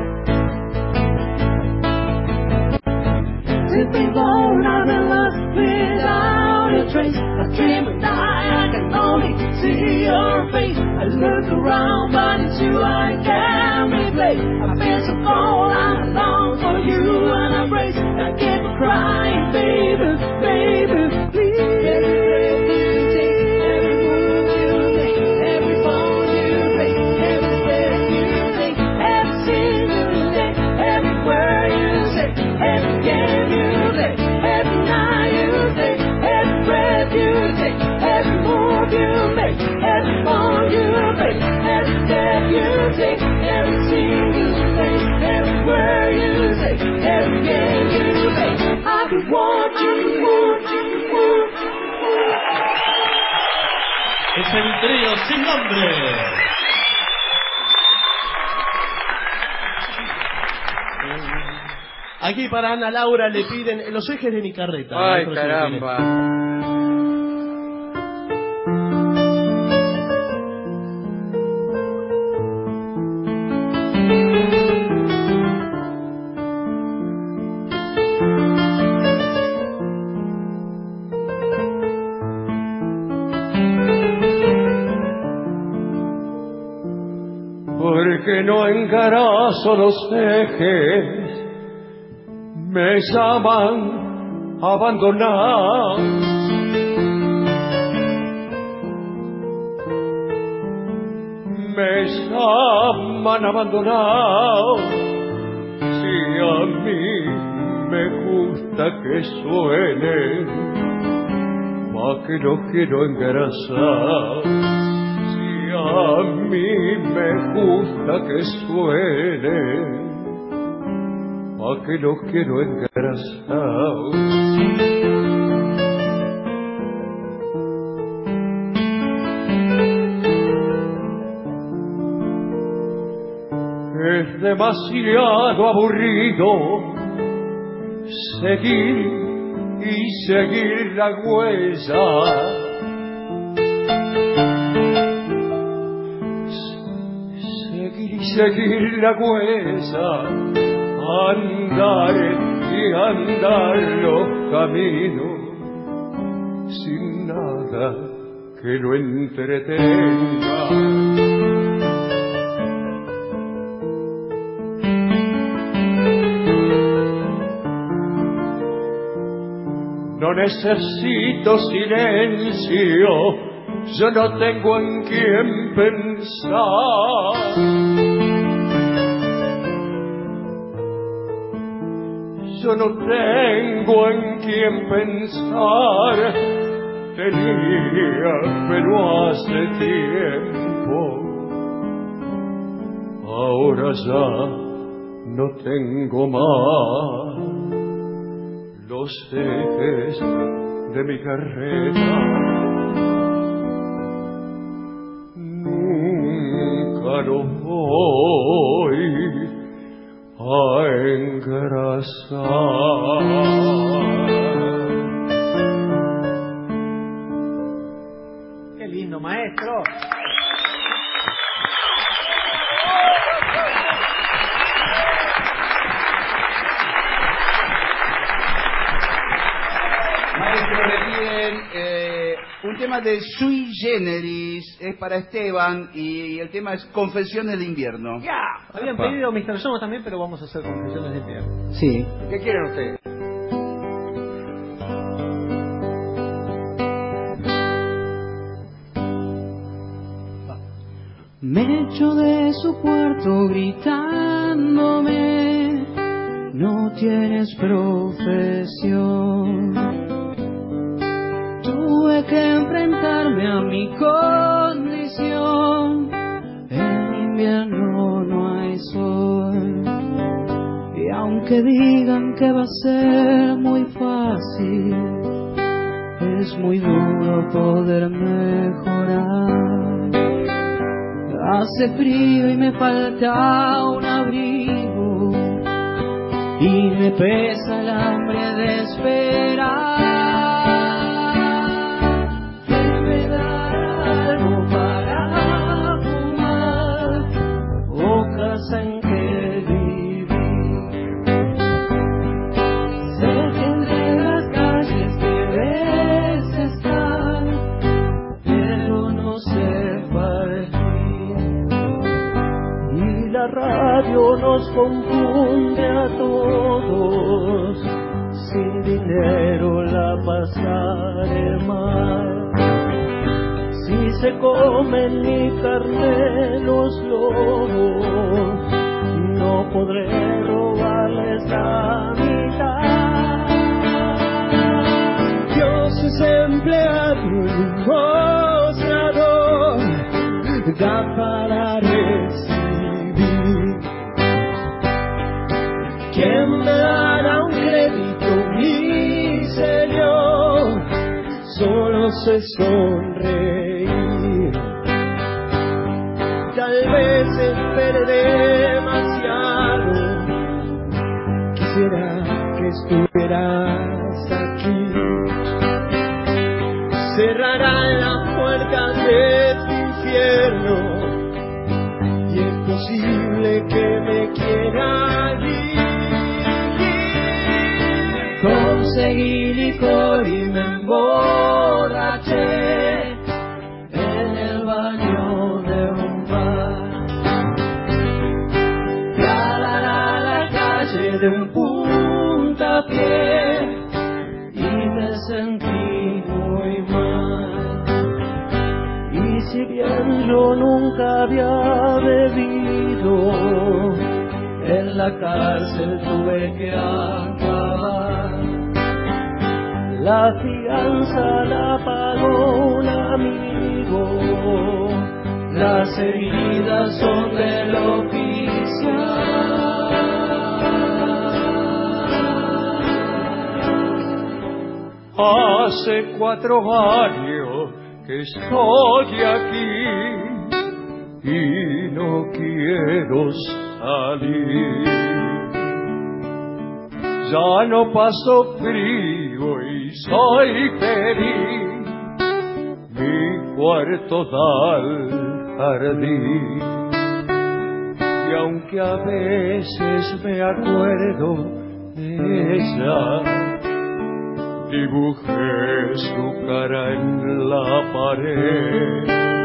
Since before I've been lost without a trace, I dream of die, I can only see your face. I look around, but it's you I can't replace. I've been so cold, I long for you and embrace. I keep crying, baby, baby, please. Every breath you take, every move you make, every phone you make, every step you take, every single day, every word you say, every game you play, every night you take, every breath you take, every move you make, every phone you make, every step you take, every single day, every word you say, every game you play. I'll be watching, watching, watching. Es el trío sin nombre. Aquí para Ana Laura le piden los ejes de mi carreta. Ay, Maestro, caramba. si lo tiene. Porque no encarazo los ejes, me llaman abandonado. Me llaman abandonado. Si a mí me gusta que suene, pa' que no quiero engrasar. A mí me gusta que suene, a que no quiero engrasar. Es demasiado aburrido seguir y seguir la huella. Seguir la huella, andar y andar los caminos, sin nada que lo entretenga. No necesito silencio, yo no tengo en quién pensar. Yo no tengo en quién pensar. Tenía, pero hace tiempo. Ahora ya no tengo más los ejes de mi carreta. Nunca lo voy a engrasar. Qué lindo, maestro. Maestro, le piden eh, un tema de Sui Generis, es para Esteban, y el tema es Confesiones de Invierno. Ya, habían Apa. pedido mister Jones también, pero vamos a hacer confesiones de invierno. Sí. ¿Qué quieren ustedes? Me echo de su cuarto gritándome, no tienes profesión. Tuve que enfrentarme a mi condición, en invierno no hay sol. Y aunque digan que va a ser muy fácil, es muy duro poder mejorar. Hace frío y me falta un abrigo, y me pesa el hambre de esperar. ¿Quién me dará algo para fumar o casa en que vivir? Sé que entre las calles debes estar, pero no sé partir. La radio nos confunde a todos, sin dinero la pasaré mal. Si se comen mi carne los lobos, no podré robarles la mitad. Dios es empleado en un mostrador, da para recibir. ¿Quién me dará un crédito, mi señor? Solo sé sonreír. Tal vez espere demasiado. Quisiera que estuvieras aquí. Cerrarán las puertas de este infierno, y es posible que me quiera allí. Conseguí licor y me emborraché en el baño de un bar. La la la la calle de un puntapié, y me sentí muy mal. Y si bien yo nunca había bebido, en la cárcel tuve que acabar. La fianza la pagó un amigo, las heridas son del oficial. Hace cuatro años que estoy aquí y no quiero salir. Ya no paso frío y soy feliz. Mi cuarto da al jardín. Y aunque a veces me acuerdo de ella, dibujé su cara en la pared.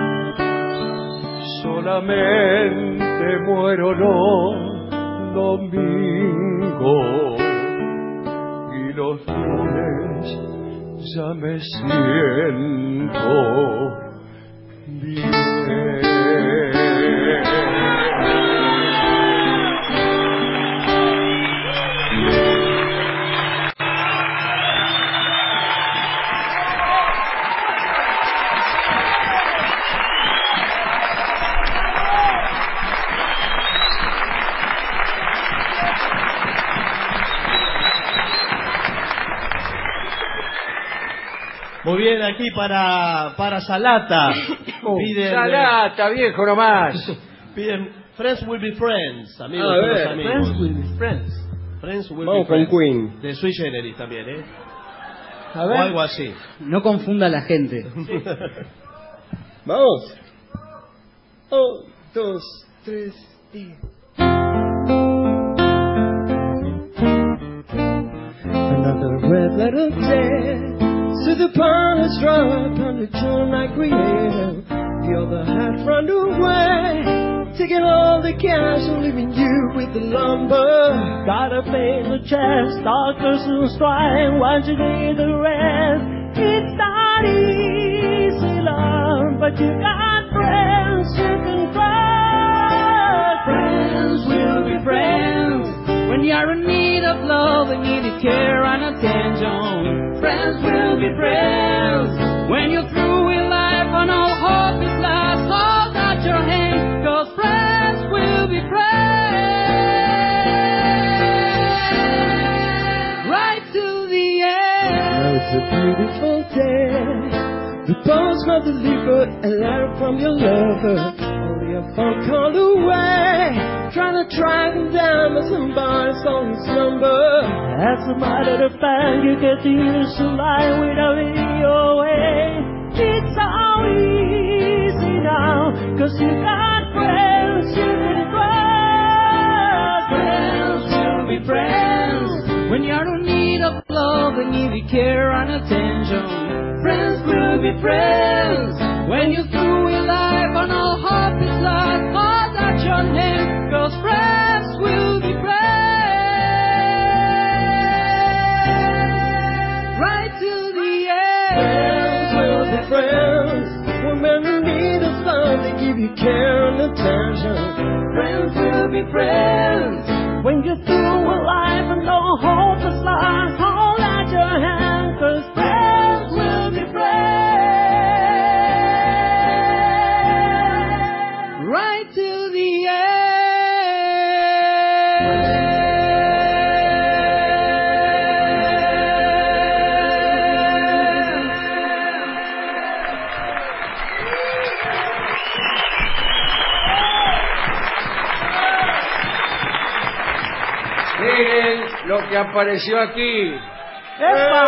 Solamente muero los domingos, y los lunes ya me siento bien. Muy bien, aquí para, para Salata. Oh, Piden, Salata, viejo nomás. Piden Friends Will Be Friends. Amigos, A todos ver. amigos. Friends will be friends. Friends Will Vamos Be con Friends. Queen. De Sui Generis también, ¿eh? A O ver. algo así. No confunda a la gente. Vamos. Un, dos, tres y... Another red letter day. To the pond is dry upon the June I created. The other half run away, taking all the cash and leaving you with the lumber. Gotta pay the chest, doctors who strike, once you need the rest. It's not easy, love, but you got friends you can trust. Friends will be friends when you're in need of love and needed care and attention. Friends will be friends when you're through with life and all hope is lost. Hold out your hand, 'cause friends will be friends right to the end. Now it's a beautiful day. The postman delivered a letter from your lover. Only a phone call away. Trying to track him down, but somebody's on his number. As a matter of fact, you get used to lie without it your way. It's so easy now, 'cause you got friends you can trust. Friends will be friends when you're in need of love and needed care and attention. Friends will be friends when you're through with life and all hope is lost. Hold out your hand, 'cause friends will be friends right to the end. Friends will be friends when you need a love, they give you care and attention. Friends will be friends when you're through with life and no hope is lost. Hold out your hand, 'cause friends will be friends right to the end. Miren lo que apareció aquí. ¡Epa!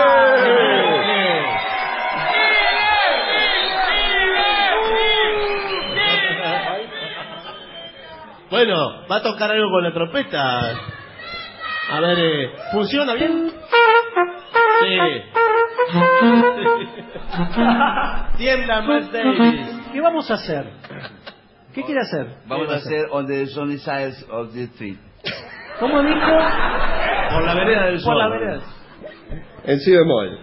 Bueno, va a tocar algo con la trompeta. A ver, eh, ¿funciona bien? Sí. Tiembla Miles Davis. ¿Qué vamos a hacer? ¿Qué quiere hacer? Vamos a hacer On the Sunny Sides of the Street. ¿Cómo dijo? Por la vereda del sol. Por la vereda. En si bemol.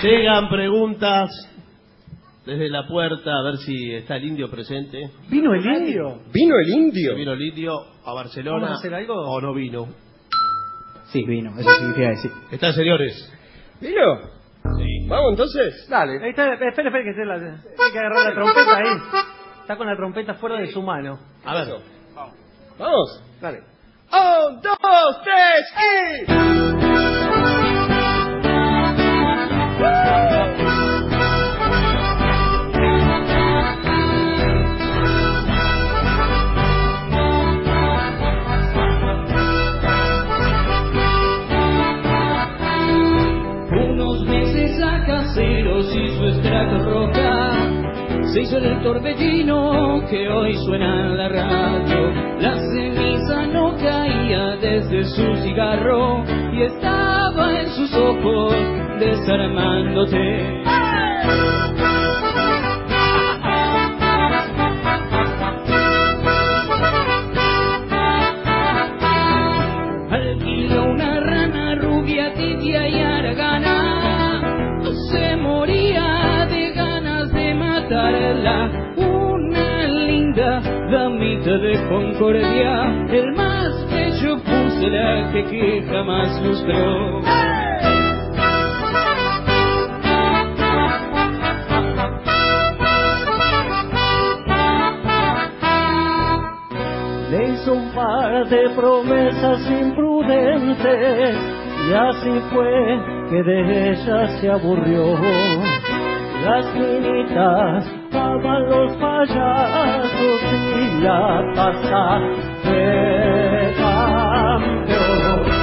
Llegan preguntas desde la puerta, a ver si está el indio presente. ¿Vino el indio? ¿Vino el indio? ¿Vino el indio a Barcelona? ¿Vamos a hacer algo? ¿O no vino? Sí, vino, eso significa decir. ¿Están, señores? ¿Vino? Sí. ¿Vamos entonces? Dale. Ahí está, espera, espera, que esté la, hay que agarrar la trompeta ahí. Está con la trompeta fuera de su mano. A ver. Vamos. ¿Vamos? Dale. Un, dos, tres y... Unos meses a caseros y su estrato roja se hizo el torbellino que hoy suena en la radio. La ceniza no caía desde su cigarro y estaba en sus ojos desarmándote. Alquiló una rana rubia, tibia y haragana. Se moría de ganas de matarla. Una linda damita de Concordia, el más bello fuselaje que jamás lustró. Le hizo un par de promesas imprudentes y así fue que de ella se aburrió. Las minitas aman los payasos y la pasa de campeón.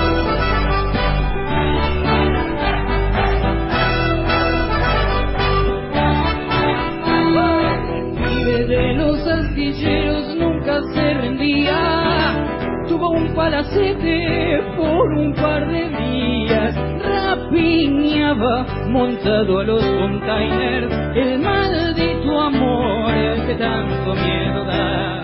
Vive de los astilleros, nunca se rendía. Tuvo un palacete por un par de días. Rapiñaba montado a los containers, el maldito amor que tanto miedo da.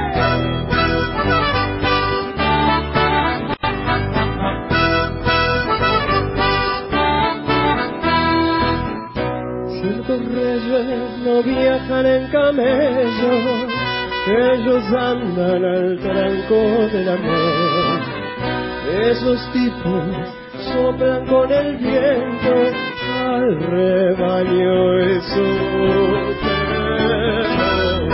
Ciertos reyes no viajan en camello, ellos andan al tranco del amor. Esos tipos soplan con el viento al rebaño de su temor.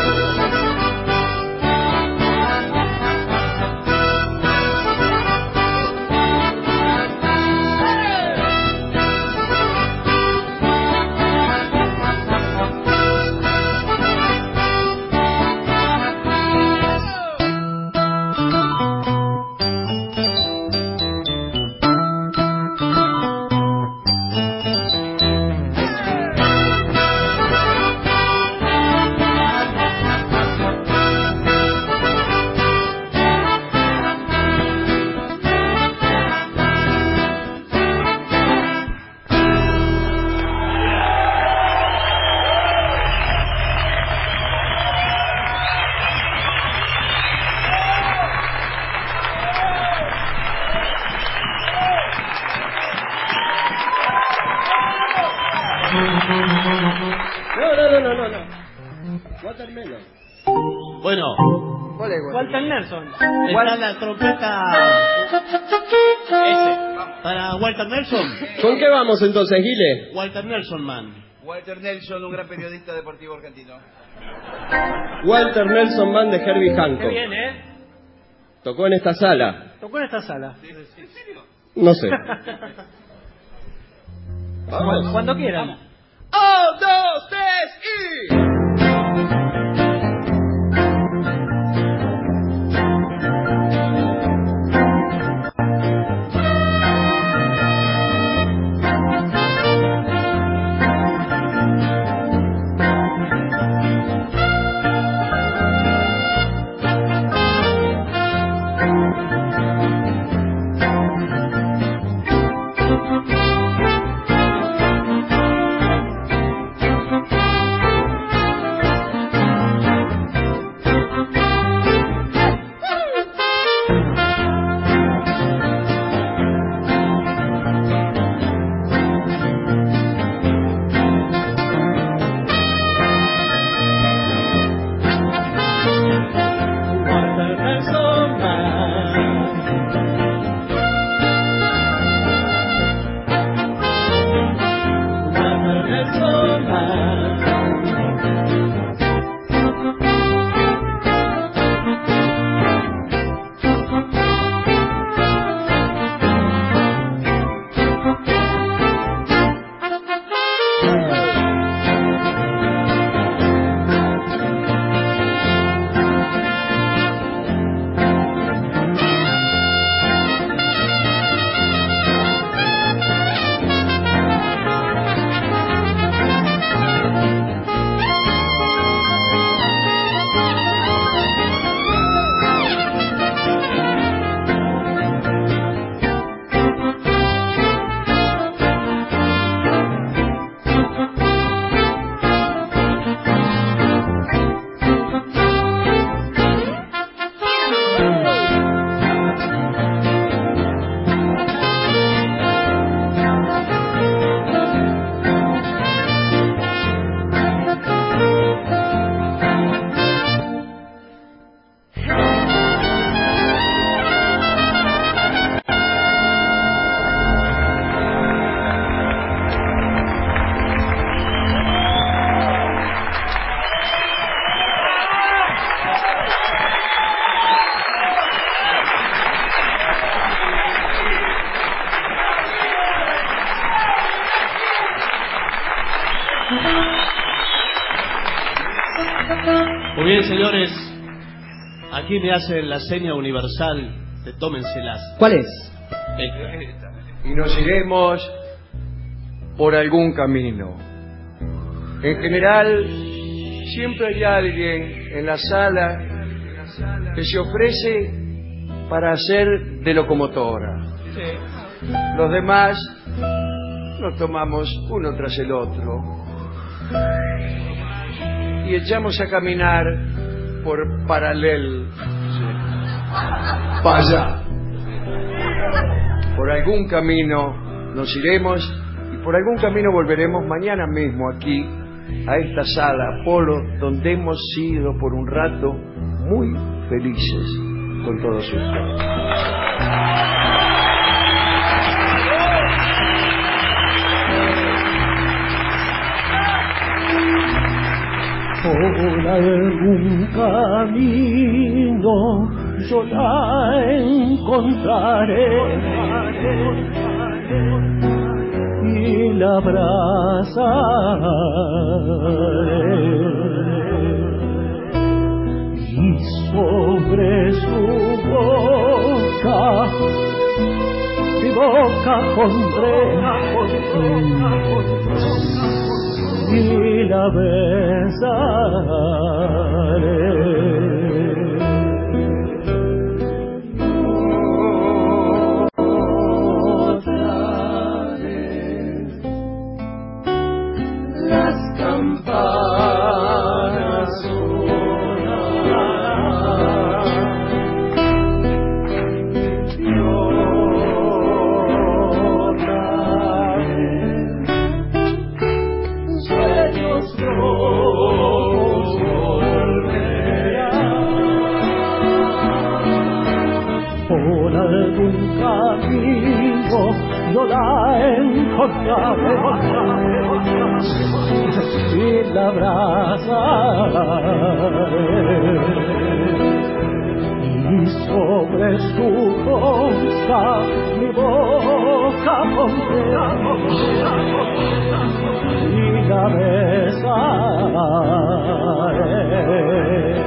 No, no, no, no, no, no. Watermelon. Bueno. ¿Cuál es, Walter Nelson. Está la trompeta. Ese. Para Walter Nelson. ¿Con qué vamos entonces, Guile? Walter Nelson, man. Walter Nelson, un gran periodista deportivo argentino. Walter Nelson Band de Herbie Hancock. Qué bien, ¿eh? Tocó en esta sala. Tocó en esta sala. No sé. Vamos. Cuando quieran. Un, dos, tres y... Muy bien, señores. Aquí me hacen la seña universal de tómenselas. ¿Cuál es? Esta. Y nos iremos por algún camino. En general, siempre hay alguien en la sala que se ofrece para hacer de locomotora. Los demás nos tomamos uno tras el otro y echamos a caminar por paralel, para allá. Por algún camino nos iremos y por algún camino volveremos mañana mismo aquí a esta sala Apolo, donde hemos sido por un rato muy felices con todos ustedes. Por algún camino yo la encontraré y la abrazaré, y sobre su boca mi boca pondré y la besaré. Yo la encontraré y la abrazaré, y sobre su boca mi boca pondré y la besaré.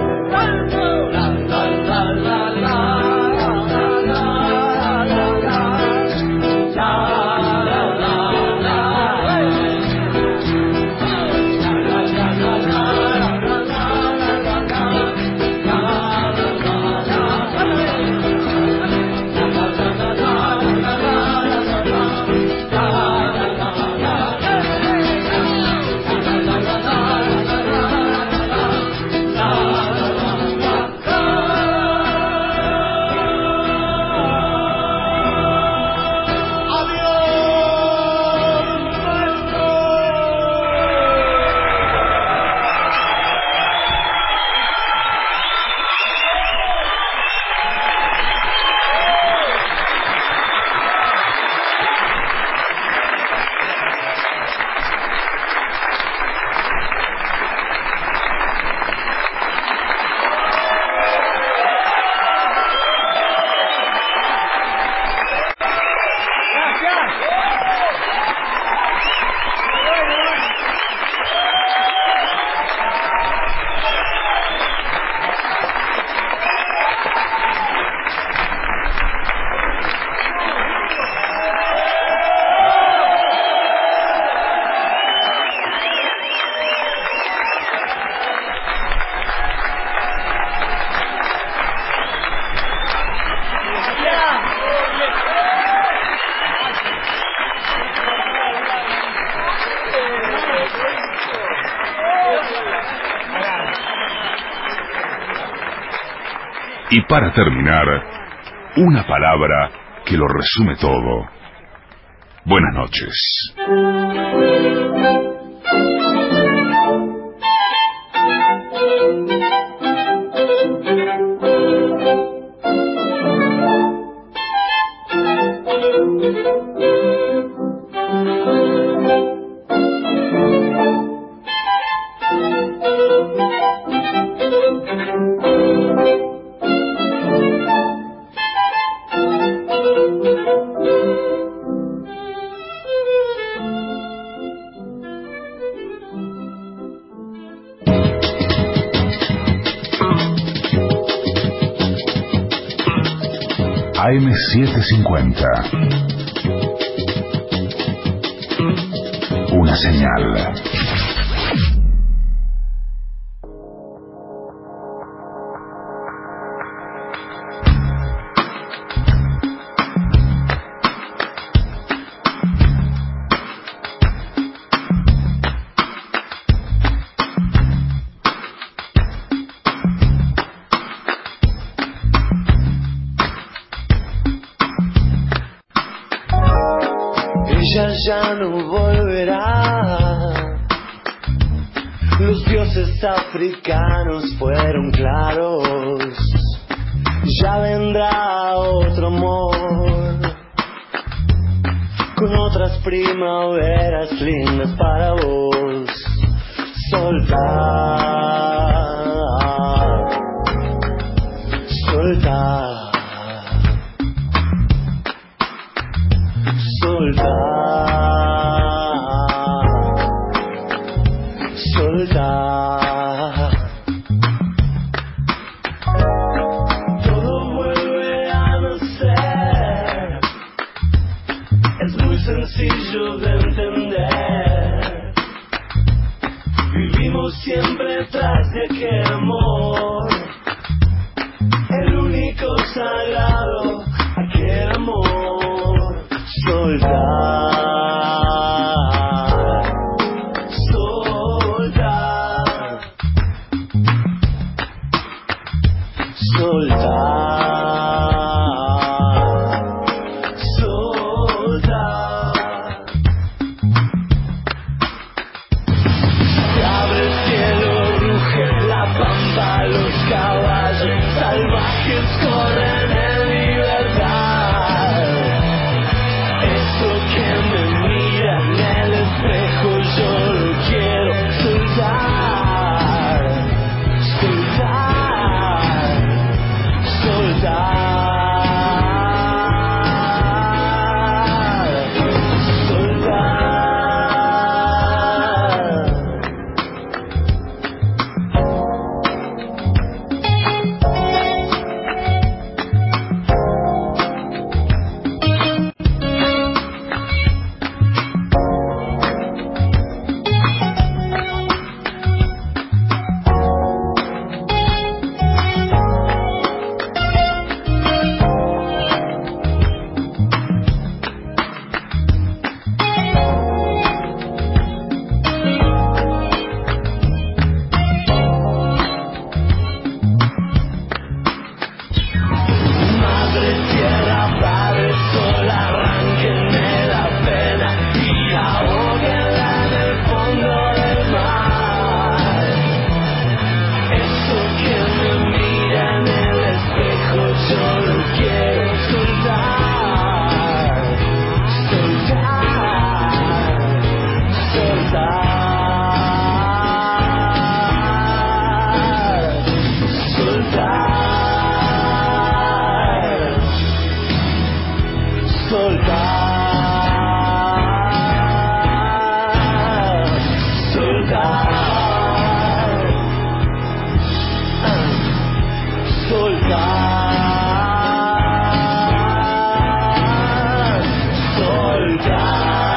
Y para terminar, una palabra que lo resume todo. Buenas noches. A M setecientos cincuenta. Una señal. Ella ya no volverá. Los dioses africanos fueron claros. Ya vendrá otro amor, con otras primaveras lindas para vos. Soltar, soltar. Soltar, soltar. Todo vuelve a nacer. Es muy sencillo de entender. Vivimos siempre tras de aquel amor, el único sagrado, aquel amor. Soltar, soltar, soltar, soltar. Se abre el cielo, ruge la pampa, los caballos salvajes corren en libertad. Eso que me mira en el espejo, yo lo quiero soltar, soltar, soltar, soltar. Madre tierra, padre sol, arránquenme la pena y ahóguenla en el fondo del mar. Eso que me mira en el espejo, yo lo quiero soltar, soltar, soltar, soltar. Soltar, soltar, soltar,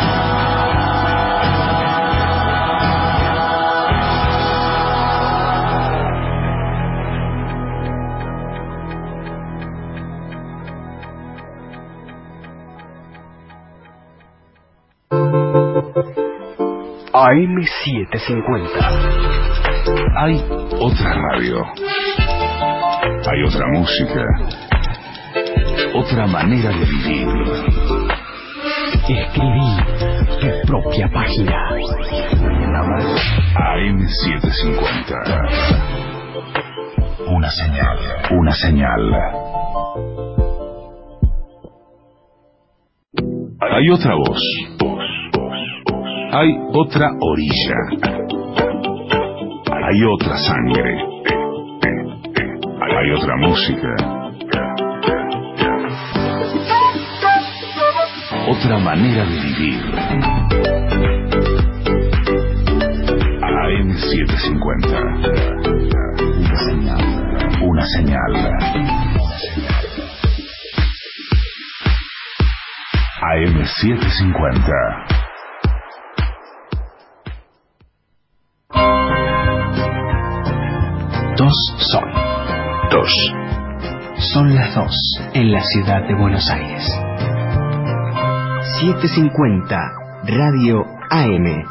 A M setecientos cincuenta. Hay otra radio. Hay otra música. Otra manera de vivir. Escribí tu propia página. A M setecientos cincuenta. Una señal. Una señal. Hay otra voz. Hay otra orilla. Hay otra sangre. Hay otra música. Otra manera de vivir. A M setecientos cincuenta. Una señal. Una señal. A M setecientos cincuenta. Dos son. Dos. Son las dos en la ciudad de Buenos Aires. setecientos cincuenta Radio A M.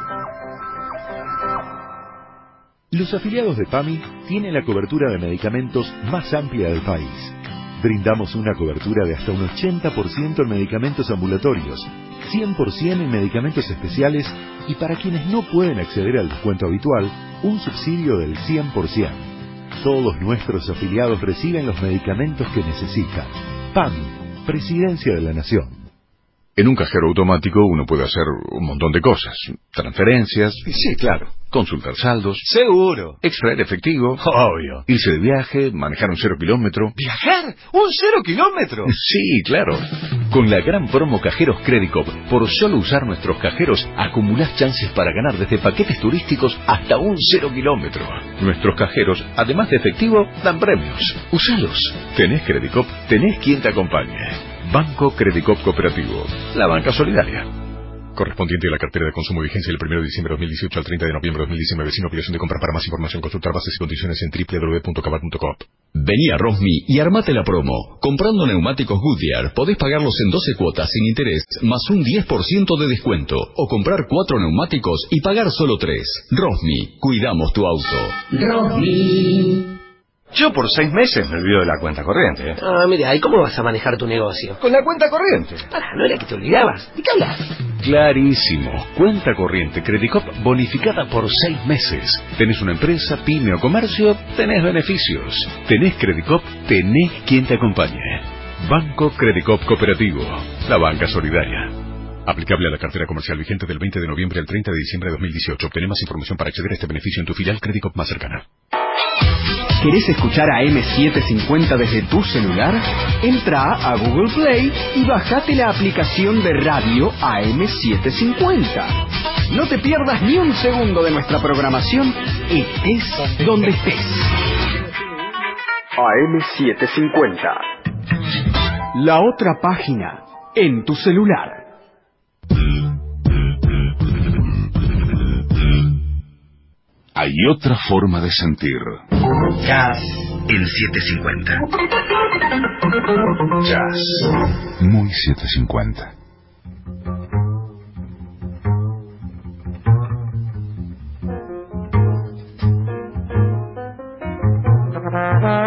Los afiliados de PAMI tienen la cobertura de medicamentos más amplia del país. Brindamos una cobertura de hasta un ochenta por ciento en medicamentos ambulatorios, cien por ciento en medicamentos especiales y para quienes no pueden acceder al descuento habitual, un subsidio del cien por ciento. Todos nuestros afiliados reciben los medicamentos que necesitan. PAMI, Presidencia de la Nación. En un cajero automático uno puede hacer un montón de cosas. Transferencias. Sí, claro. Consultar saldos. Seguro. Extraer efectivo. Obvio. Irse de viaje, manejar un cero kilómetro. ¿Viajar? ¿Un cero kilómetro? Sí, claro. Con la gran promo Cajeros Credicop, por solo usar nuestros cajeros, acumulás chances para ganar desde paquetes turísticos hasta un cero kilómetro. Nuestros cajeros, además de efectivo, dan premios. Usalos. Tenés Credicop, tenés quien te acompañe. Banco Credicop Cooperativo, la banca solidaria. Correspondiente a la cartera de consumo vigencia del primero de diciembre de dos mil dieciocho al treinta de noviembre de dos mil diecinueve, sin obligación de compra. Para más información consultar bases y condiciones en doble u doble u doble u punto cabar punto com. Vení a Rosmi y armate la promo. Comprando neumáticos Goodyear podés pagarlos en doce cuotas sin interés, más un diez por ciento de descuento. O comprar cuatro neumáticos y pagar solo tres. Rosmi, cuidamos tu auto. Rosmi. Yo por seis meses me olvido de la cuenta corriente. Ah, mira, ¿y cómo vas a manejar tu negocio? Con la cuenta corriente. Ah, ¿no era que te olvidabas? ¿De qué hablas? Clarísimo. Cuenta corriente Credicop bonificada por seis meses. ¿Tenés una empresa, pyme o comercio? Tenés beneficios. ¿Tenés Credicop? Tenés quien te acompañe. Banco Credicop Cooperativo, la banca solidaria. Aplicable a la cartera comercial vigente del veinte de noviembre al treinta de diciembre de dos mil dieciocho. Obtené más información para acceder a este beneficio en tu filial Credicop más cercana. ¿Querés escuchar a M setecientos cincuenta desde tu celular? Entra a Google Play y bajate la aplicación de radio A M setecientos cincuenta. No te pierdas ni un segundo de nuestra programación, estés donde estés. A M setecientos cincuenta. La otra página en tu celular. Hay otra forma de sentir. Jazz en setecientos cincuenta. Jazz. Muy setecientos cincuenta. Bye.